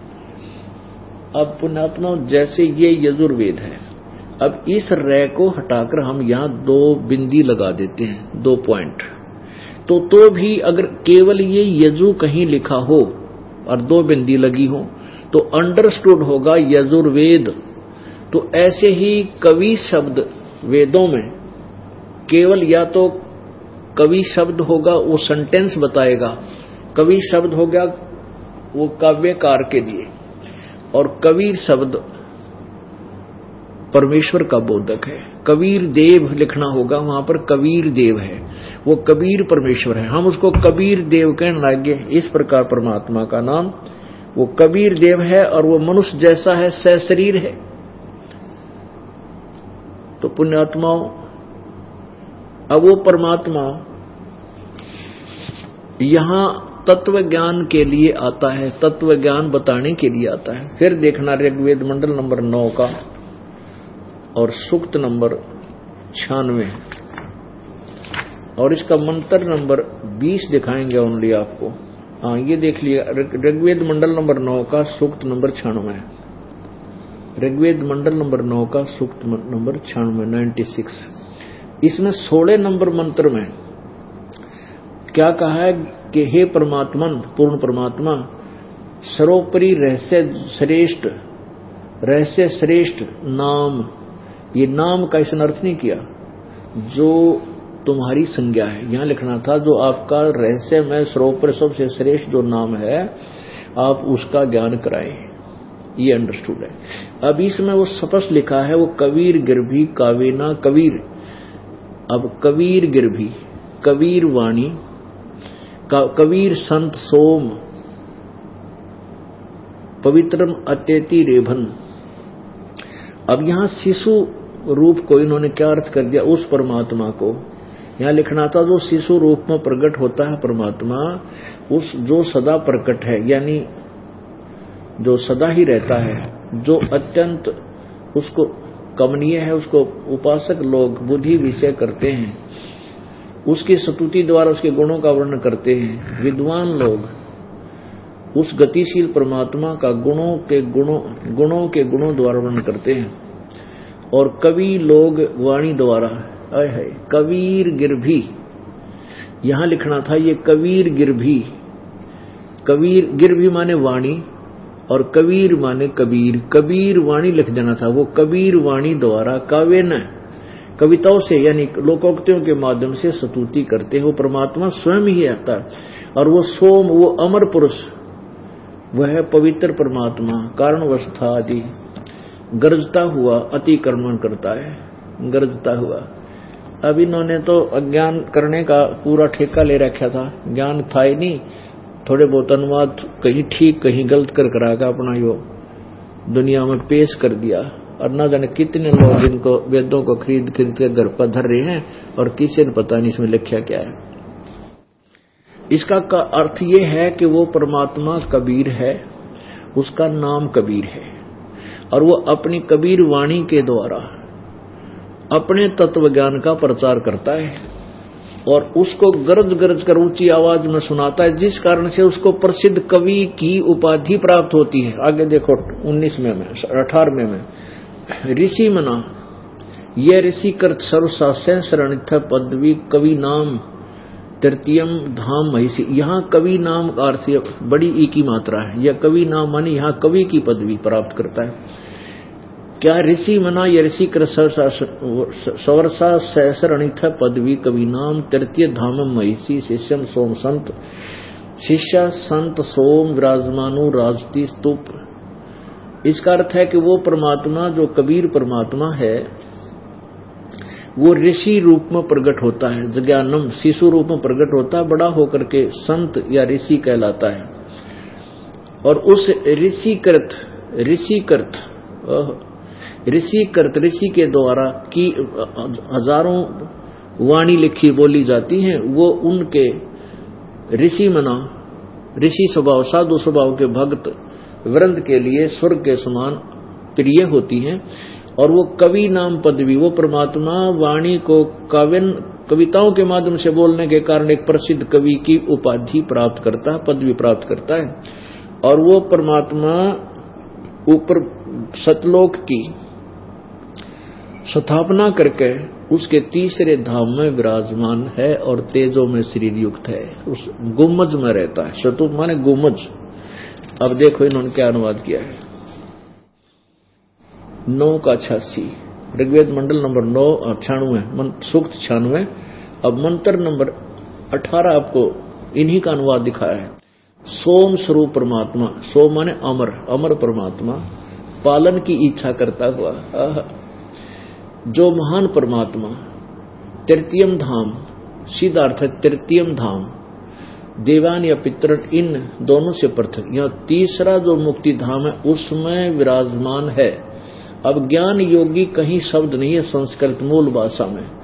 अब पुण्यात्मा जैसे ये यजुर्वेद है, अब इस रे को हटाकर हम यहाँ दो बिंदी लगा देते हैं, दो पॉइंट, तो तो भी अगर केवल ये यजु कहीं लिखा हो और दो बिंदी लगी हो तो अंडरस्टूड होगा यजुर्वेद। तो ऐसे ही कवि शब्द वेदों में केवल या तो कवि शब्द होगा, वो सेंटेंस बताएगा, कवि शब्द हो गया वो काव्यकार के लिए, और कबीर शब्द परमेश्वर का बोधक है। कबीर देव लिखना होगा, वहां पर कबीर देव है, वो कबीर परमेश्वर है, हम उसको कबीर देव कहने लगे। इस प्रकार परमात्मा का नाम वो कबीर देव है और वो मनुष्य जैसा है, सह शरीर है। तो पुण्यात्माओं अब वो परमात्मा यहां तत्व ज्ञान के लिए आता है, तत्व ज्ञान बताने के लिए आता है। फिर देखना ऋग्वेद मंडल नंबर नौ का और सूक्त नंबर छियानवे और इसका मंत्र नंबर बीस दिखाएंगे ओनली आपको। हाँ, ये देख लिया, ऋग्वेद मंडल नंबर नौ का सूक्त नंबर छियानवे, ऋग्वेद मंडल नंबर नौ का सूक्त नंबर छियानवे नाइन्टी सिक्स। इसमें सोलह नंबर मंत्र में क्या कहा है कि हे परमात्मन, पूर्ण परमात्मा, सर्वोपरि रहस्य श्रेष्ठ, रहस्य श्रेष्ठ नाम, ये नाम का इसने अर्थ नहीं किया जो तुम्हारी संज्ञा है, यहां लिखना था जो आपका रहस्य में सर्वोपरि सबसे श्रेष्ठ जो नाम है आप उसका ज्ञान कराएं, ये अंडरस्टूड है। अब इसमें वो स्पष्ट लिखा है, वो कबीर गिरभी कावेना कबीर। अब कबीर गिरभी, कबीर वाणी, कबीर संत सोम, पवित्रम अत्यति रेभन। अब यहां शिशु रूप को इन्होंने क्या अर्थ कर दिया, उस परमात्मा को यहां लिखना था जो शिशु रूप में प्रकट होता है परमात्मा, उस जो सदा प्रकट है, यानी जो सदा ही रहता है, जो अत्यंत उसको कमनीय है, उसको उपासक लोग बुद्धि विषय करते हैं, उसकी स्तुति द्वारा उसके गुणों का वर्णन करते हैं। विद्वान लोग उस गतिशील परमात्मा का गुणों के गुणों गुणों के गुणों द्वारा वर्णन करते हैं, और कवि लोग वाणी द्वारा। आय है कबीर गिरभी, यहां लिखना था ये कबीर गिरभी, कबीर गिरभी माने वाणी और कबीर माने कबीर, कबीर वाणी लिख देना था। वो कबीर वाणी द्वारा काव्य न कविताओं से यानी लोकोक्तियों के माध्यम से स्तुति करते हैं। वो परमात्मा स्वयं ही आता है, और वो सोम, वो अमर पुरुष, वह पवित्र परमात्मा कारणवस्था आदि गरजता हुआ अतिक्रमण करता है, गरजता हुआ। अब इन्होंने तो अज्ञान करने का पूरा ठेका ले रखा था, ज्ञान था ही नहीं, थोड़े बहुत अनुवाद कहीं ठीक कहीं गलत कर कराकर अपना यो दुनिया में पेश कर दिया, और न जाने कितने लोग इनको वेदों को खरीद खरीद के घर पर धर रहे हैं, और किसी ने पता नहीं इसमें लिखा क्या है। इसका का अर्थ ये है कि वो परमात्मा कबीर है, उसका नाम कबीर है, और वो अपनी कबीर वाणी के द्वारा अपने तत्व ज्ञान का प्रचार करता है, और उसको गरज गरज कर ऊंची आवाज में सुनाता है, जिस कारण से उसको प्रसिद्ध कवि की उपाधि प्राप्त होती है। आगे देखो उन्नीसवें में अठारहवें में, ऋषि मना ये ऋषि कृत सर्वशास्त्र शरणिथ पदवी कवि नाम तृतीयम धाम महिषी। यहाँ कवि नाम का अर्थ बड़ी ई की मात्रा है, यह कवि नाम माने यहाँ कवि की पदवी प्राप्त करता है। क्या ऋषि मना ये ऋषि कृत सवर्षा सहस्रणिथ पदवी कवि नाम तृतीय धामम महिषी शिष्यम सोम संत, शिष्य संत सोम विराजमानु राजती स्तूप। इसका अर्थ है कि वो परमात्मा जो कबीर परमात्मा है वो ऋषि रूप में प्रकट होता है, जज्ञानम शिशु रूप में प्रकट होता है, बड़ा होकर के संत या ऋषि कहलाता है। और उस ऋषिकृत ऋषिकृत ऋषिकृत ऋषि के द्वारा की हजारों वाणी लिखी बोली जाती हैं, वो उनके ऋषि मना ऋषि स्वभाव साधु स्वभाव के भक्त वृंद के लिए स्वर्ग के समान प्रिय होती हैं। और वो कवि नाम पदवी, वो परमात्मा वाणी को काव्यन कविताओं के माध्यम से बोलने के कारण एक प्रसिद्ध कवि की उपाधि प्राप्त करता है, पदवी प्राप्त करता है। और वो परमात्मा ऊपर सतलोक की स्थापना करके उसके तीसरे धाम में विराजमान है और तेजों में शरीर युक्त है, उस गुम्मज में रहता है। शतुप माने गुम्मज। अब देखो इन्होंने क्या अनुवाद किया है, नौ का छियासी, ऋग्वेद मंडल नंबर नौ छियानवे सूक्त छियानवे। अब मंत्र नंबर अठारह आपको इन्हीं का अनुवाद दिखाया है। सोम स्वरूप परमात्मा, सोम माने अमर, अमर परमात्मा पालन की इच्छा करता हुआ जो महान परमात्मा तृतीयम धाम, सीधा अर्थ है तृतीयम धाम, देवान या पितृ इन दोनों से पृथक, यह तीसरा जो मुक्ति धाम है उसमें विराजमान है। अब ज्ञान योगी कहीं शब्द नहीं है संस्कृत मूल भाषा में,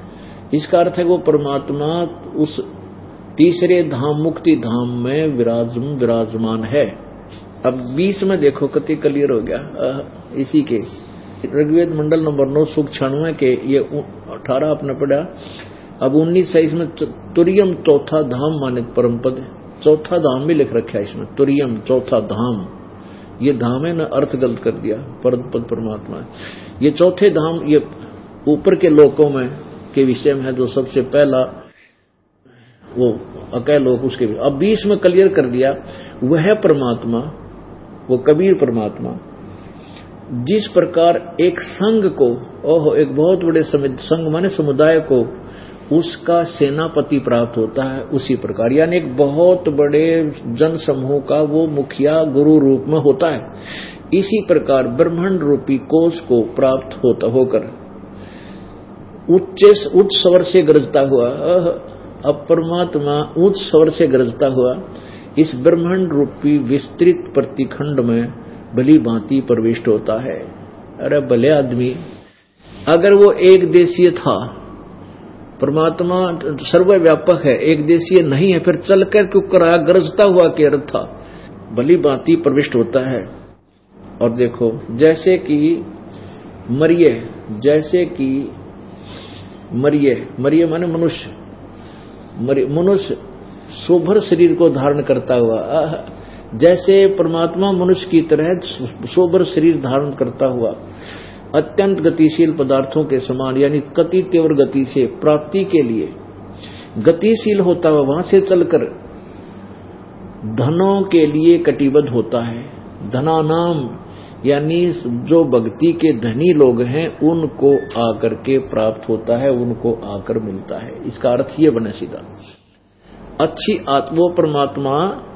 इसका अर्थ है वो परमात्मा उस तीसरे धाम मुक्ति धाम में विराज विराजमान है। अब बीस में देखो कति क्लियर हो गया। इसी के ऋग्वेद मंडल नंबर नौ सूक्त छानवे के ये अठारह आपने पढ़ा। अब उन्नीस है इसमें तुरियम चौथा धाम मानित परम पद, चौथा धाम भी लिख रखा है इसमें, तुरियम चौथा धाम। ये धाम है ना, अर्थ गलत कर दिया, परम पद परमात्मा है। ये चौथे धाम ये ऊपर के लोकों में के विषय में है, जो सबसे पहला वो अकय लोक उसके। अब बीस में क्लियर कर दिया वह परमात्मा, वो कबीर परमात्मा जिस प्रकार एक संघ को, ओहो एक बहुत बड़े संघ माने समुदाय को उसका सेनापति प्राप्त होता है, उसी प्रकार यानी एक बहुत बड़े जन समूह का वो मुखिया गुरु रूप में होता है। इसी प्रकार ब्रह्मांड रूपी कोश को प्राप्त होता होकर उच्च उच्च स्वर से गरजता हुआ, अब परमात्मा उच्च स्वर से गरजता हुआ इस ब्रह्मांड रूपी विस्तृत प्रतिखंड में भली भांति प्रविष्ट होता है। अरे भले आदमी, अगर वो एक देशीय था, परमात्मा सर्वव्यापक है, एक देशीय नहीं है, फिर चलकर क्यों कराया, गरजता हुआ के अर्थ था, भली भांति प्रविष्ट होता है। और देखो जैसे कि मरिये, जैसे कि मरिये मरिये माने मनुष्य, मनुष्य शोभर शरीर को धारण करता हुआ, जैसे परमात्मा मनुष्य की तरह शोभर शरीर धारण करता हुआ अत्यंत गतिशील पदार्थों के समान यानी कति तीव्र गति से प्राप्ति के लिए गतिशील होता हुआ वहां से चलकर धनों के लिए कटिबद्ध होता है। धनानाम यानी जो भक्ति के धनी लोग हैं उनको आकर के प्राप्त होता है, उनको आकर मिलता है। इसका अर्थ ये बने सीधा, अच्छी आत्मा परमात्मा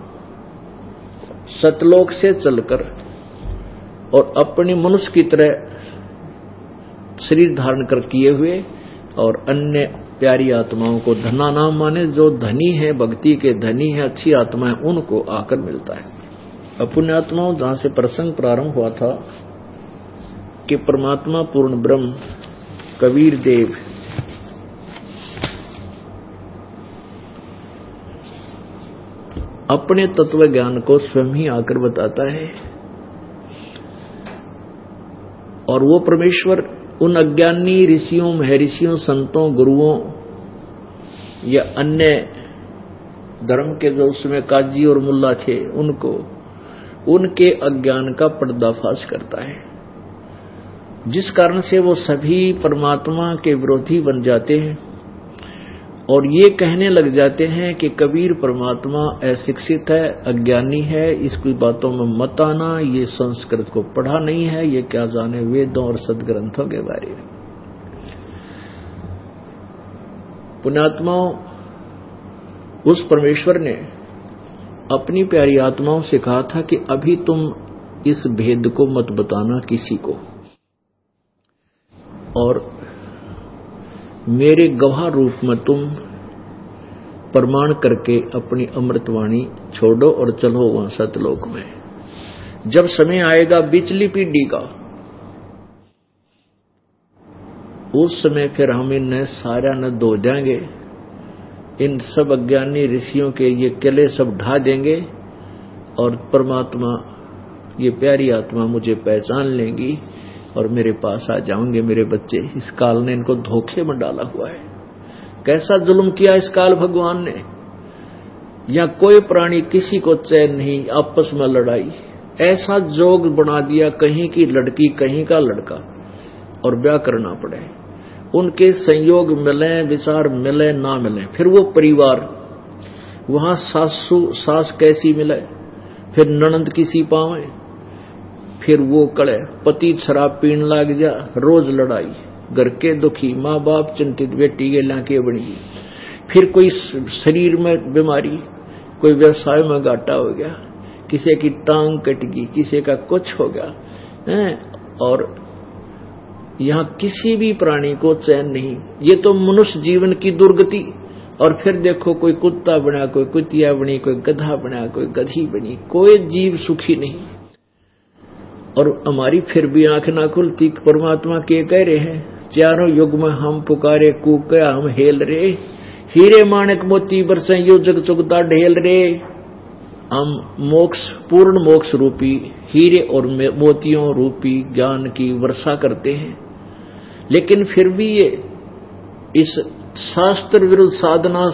सतलोक से चलकर और अपनी मनुष्य की तरह शरीर धारण कर किए हुए और अन्य प्यारी आत्माओं को, धना नाम माने जो धनी है, भक्ति के धनी है, अच्छी आत्मा है, उनको आकर मिलता है। पुण्य आत्माओं जहां से प्रसंग प्रारंभ हुआ था कि परमात्मा पूर्ण ब्रह्म कबीर देव अपने तत्व ज्ञान को स्वयं ही आकर बताता है और वो परमेश्वर उन अज्ञानी ऋषियों, महर्षियों, संतों, गुरुओं या अन्य धर्म के जो उसमें काजी और मुल्ला थे उनको उनके अज्ञान का पर्दाफाश करता है, जिस कारण से वो सभी परमात्मा के विरोधी बन जाते हैं और ये कहने लग जाते हैं कि कबीर परमात्मा अशिक्षित है, अज्ञानी है, इसकी बातों में मत आना, ये संस्कृत को पढ़ा नहीं है, ये क्या जाने वेदों और सदग्रंथों के बारे में। पुण्यात्माओं, उस परमेश्वर ने अपनी प्यारी आत्माओं से कहा था कि अभी तुम इस भेद को मत बताना किसी को और मेरे गवाह रूप में तुम प्रमाण करके अपनी अमृतवाणी छोड़ो और चलो वहां सतलोक में। जब समय आएगा बिचली पीढ़ी का, उस समय फिर हम इन्हें सारा न धो देंगे, इन सब अज्ञानी ऋषियों के ये किले सब ढा देंगे और परमात्मा, ये प्यारी आत्मा मुझे पहचान लेंगी और मेरे पास आ जाओगे मेरे बच्चे। इस काल ने इनको धोखे में डाला हुआ है। कैसा जुल्म किया इस काल भगवान ने, या कोई प्राणी किसी को चैन नहीं, आपस में लड़ाई, ऐसा जोग बना दिया, कहीं की लड़की कहीं का लड़का और ब्याह करना पड़े, उनके संयोग मिले, विचार मिले ना मिले, फिर वो परिवार, वहां सासू सास कैसी मिले, फिर ननंद किसी पावे, फिर वो कड़े, पति शराब पीन लग जा, रोज लड़ाई, घर के दुखी, माँ बाप चिंतित, बेटी के लाके बनी, फिर कोई शरीर में बीमारी, कोई व्यवसाय में घाटा हो गया, किसी की टांग कट गई, किसी का कुछ हो गया है, और यहाँ किसी भी प्राणी को चैन नहीं। ये तो मनुष्य जीवन की दुर्गति। और फिर देखो कोई कुत्ता बना, कोई कुतिया बनी, कोई गधा बना, कोई गधी बनी, कोई जीव सुखी नहीं। और हमारी फिर भी आंख ना खुलती, परमात्मा के कह रहे हैं चारों युग में हम पुकारे कूकया हम हेल रे, हीरे माणक मोती बरसे यो जग चुगता ढेल रे। हम मोक्ष पूर्ण मोक्ष रूपी हीरे और मोतियों रूपी ज्ञान की वर्षा करते हैं, लेकिन फिर भी ये इस शास्त्र विरुद्ध साधना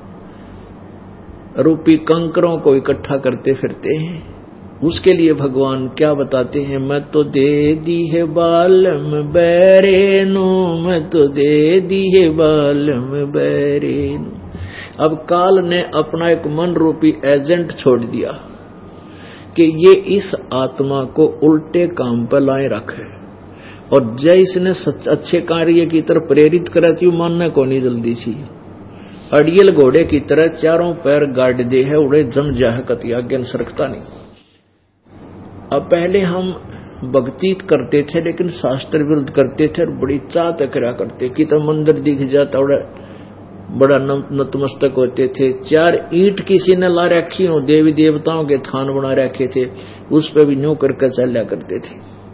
रूपी कंकरों को इकट्ठा करते फिरते हैं। उसके लिए भगवान क्या बताते हैं, मैं तो दे दी है बालम बैरेनु, मैं तो दे दी है बालम बैरेनु। अब काल ने अपना एक मन रूपी एजेंट छोड़ दिया कि ये इस आत्मा को उल्टे काम पर लाए रखे, और जय इसने अच्छे कार्य की तरफ प्रेरित करा थी मानने को नहीं जल्दी सी, अड़ियल घोड़े की तरह चारों पैर गाड़ दे है उड़े जम जा है कतिया ज्ञान सरकता नहीं। अब पहले हम भक्ति करते थे लेकिन शास्त्र विरुद्ध करते थे और बड़ी चाह करा करते कि तो मंदिर दिख जाता उड़ा बड़ा नतमस्तक होते थे। चार ईंट किसी ने ला रखी हो, देवी देवताओं के थान बना रखे थे, उस पर भी न्यू करके चला करते थे।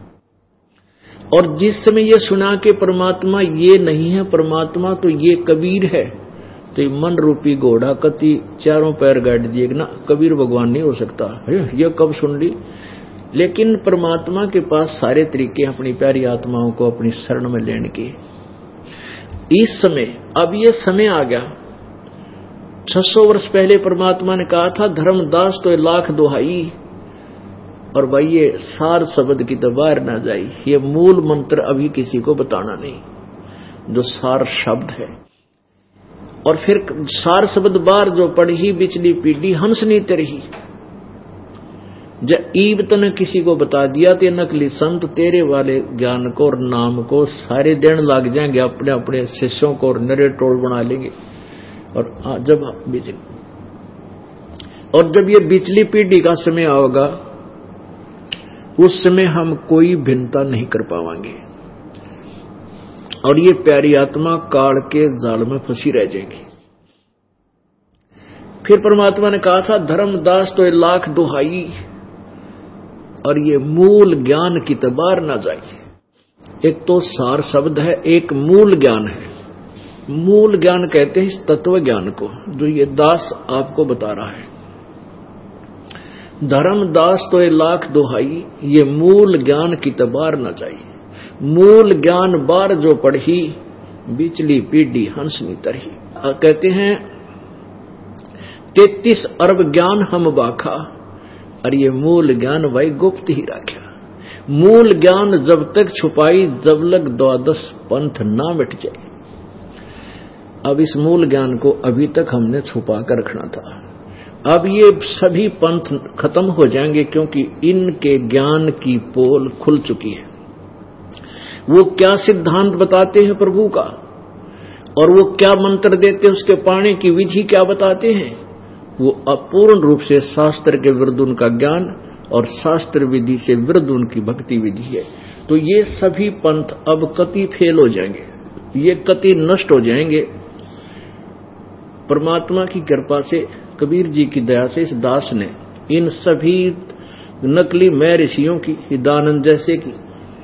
और जिस समय ये सुना के परमात्मा ये नहीं है परमात्मा तो ये कबीर है, तो ये मन रूपी घोड़ा कति चारों पैर गाड़ दिए ना, कबीर भगवान नहीं हो सकता। ये कब सुन ली? लेकिन परमात्मा के पास सारे तरीके अपनी प्यारी आत्माओं को अपनी शरण में लेने के। इस समय अब ये समय आ गया, छह सौ वर्ष पहले परमात्मा ने कहा था धर्मदास तो लाख दुहाई, और भाई ये सार शब्द की तो बाहर ना जाई, ये मूल मंत्र अभी किसी को बताना नहीं जो सार शब्द है। और फिर सार शब्द बार जो पढ़ी बिचली पीढ़ी हंस नहीं तरही, जब ईब तने किसी को बता दिया तो नकली संत तेरे वाले ज्ञान को और नाम को सारे देने लग जाएंगे, अपने अपने शिष्यों को और नरे टोल बना लेंगे। और जब बिचली और जब ये बिचली पीढ़ी का समय आएगा उस समय हम कोई भिन्नता नहीं कर पाएंगे, और ये प्यारी आत्मा काल के जाल में फंसी रह जाएगी। फिर परमात्मा ने कहा था धर्मदास तो लाख दुहाई, और ये मूल ज्ञान की तबार ना जाए। एक तो सार शब्द है, एक मूल ज्ञान है। मूल ज्ञान कहते हैं इस तत्व ज्ञान को जो ये दास आपको बता रहा है। धर्मदास तो ये लाख दुहाई, ये मूल ज्ञान की तबार ना जाए। मूल ज्ञान बार जो पढ़ी बिचली पीढ़ी हंस नहीं तरही। कहते हैं तैतीस अरब ज्ञान हम बाखा, और ये मूल ज्ञान भाई गुप्त ही रखा। मूल ज्ञान जब तक छुपाई जब लग द्वादश पंथ ना मिट जाए। अब इस मूल ज्ञान को अभी तक हमने छुपा कर रखना था, अब ये सभी पंथ खत्म हो जाएंगे क्योंकि इनके ज्ञान की पोल खुल चुकी है। वो क्या सिद्धांत बताते हैं प्रभु का, और वो क्या मंत्र देते हैं, उसके पाने की विधि क्या बताते हैं, वो अपूर्ण रूप से शास्त्र के विरुद्ध उनका ज्ञान और शास्त्र विधि से विरुद्ध उनकी भक्ति विधि है। तो ये सभी पंथ अब कति फेल हो जाएंगे, ये कति नष्ट हो जाएंगे। परमात्मा की कृपा से, कबीर जी की दया से इस दास ने इन सभी नकली मैं ऋषियों की, हिदानंद जैसे की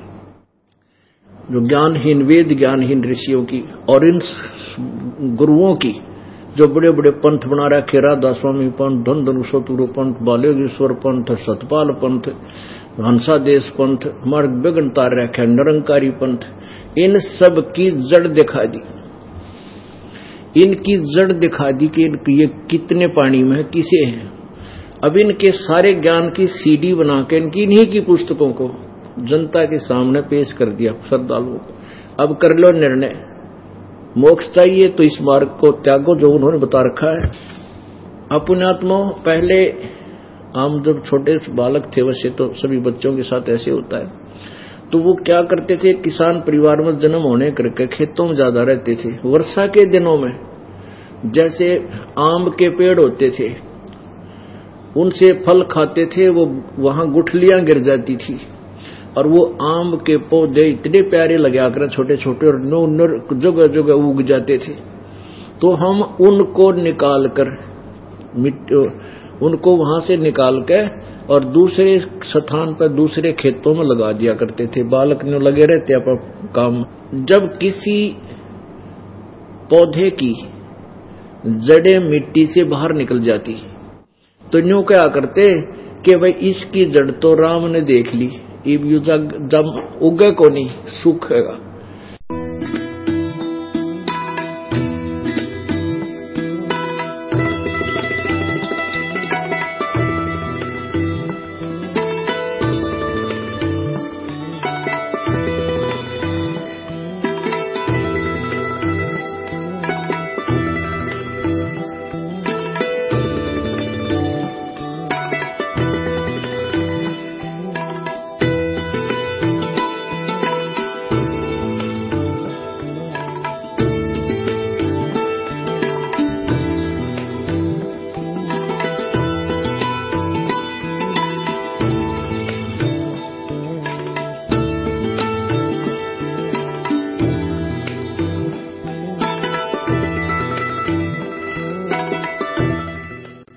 जो ज्ञानहीन वेद ज्ञानहीन ऋषियों की, और इन गुरुओं की जो बड़े बड़े पंथ बना रखे, राधा स्वामी पंथ, धन धनुषोतुरु पंथ, बालेश्वर पंथ, सतपाल पंथ, हंसादेश पंथ, मार्ग बेगन तार रखे, निरंकारी पंथ, इन सब की जड़ दिखा दी। इनकी जड़ दिखा दी कि ये कितने पानी में है, किसे हैं। अब इनके सारे ज्ञान की सीडी बना के इनकी इन्हीं की पुस्तकों को जनता के सामने पेश कर दिया श्रद्धालुओं को। अब कर लो निर्णय, मोक्ष चाहिए तो इस मार्ग को त्यागो जो उन्होंने बता रखा है। अपनात्मा पहले हम जब छोटे बालक थे, वैसे तो सभी बच्चों के साथ ऐसे होता है, तो वो क्या करते थे, किसान परिवार में जन्म होने करके खेतों में ज्यादा रहते थे। वर्षा के दिनों में जैसे आम के पेड़ होते थे उनसे फल खाते थे, वो वहां गुठलियां गिर जाती थी और वो आम के पौधे इतने प्यारे लगा कर छोटे छोटे और जगह जगह उग जाते थे। तो हम उनको निकाल कर मिट्टी उनको वहां से निकाल के और दूसरे स्थान पर दूसरे खेतों में लगा दिया करते थे। बालक ने लगे रहते अपन काम। जब किसी पौधे की जड़ें मिट्टी से बाहर निकल जाती तो यूं क्या करते कि भाई इसकी जड़ तो राम ने देख ली, जब उगे को नहीं सूखेगा,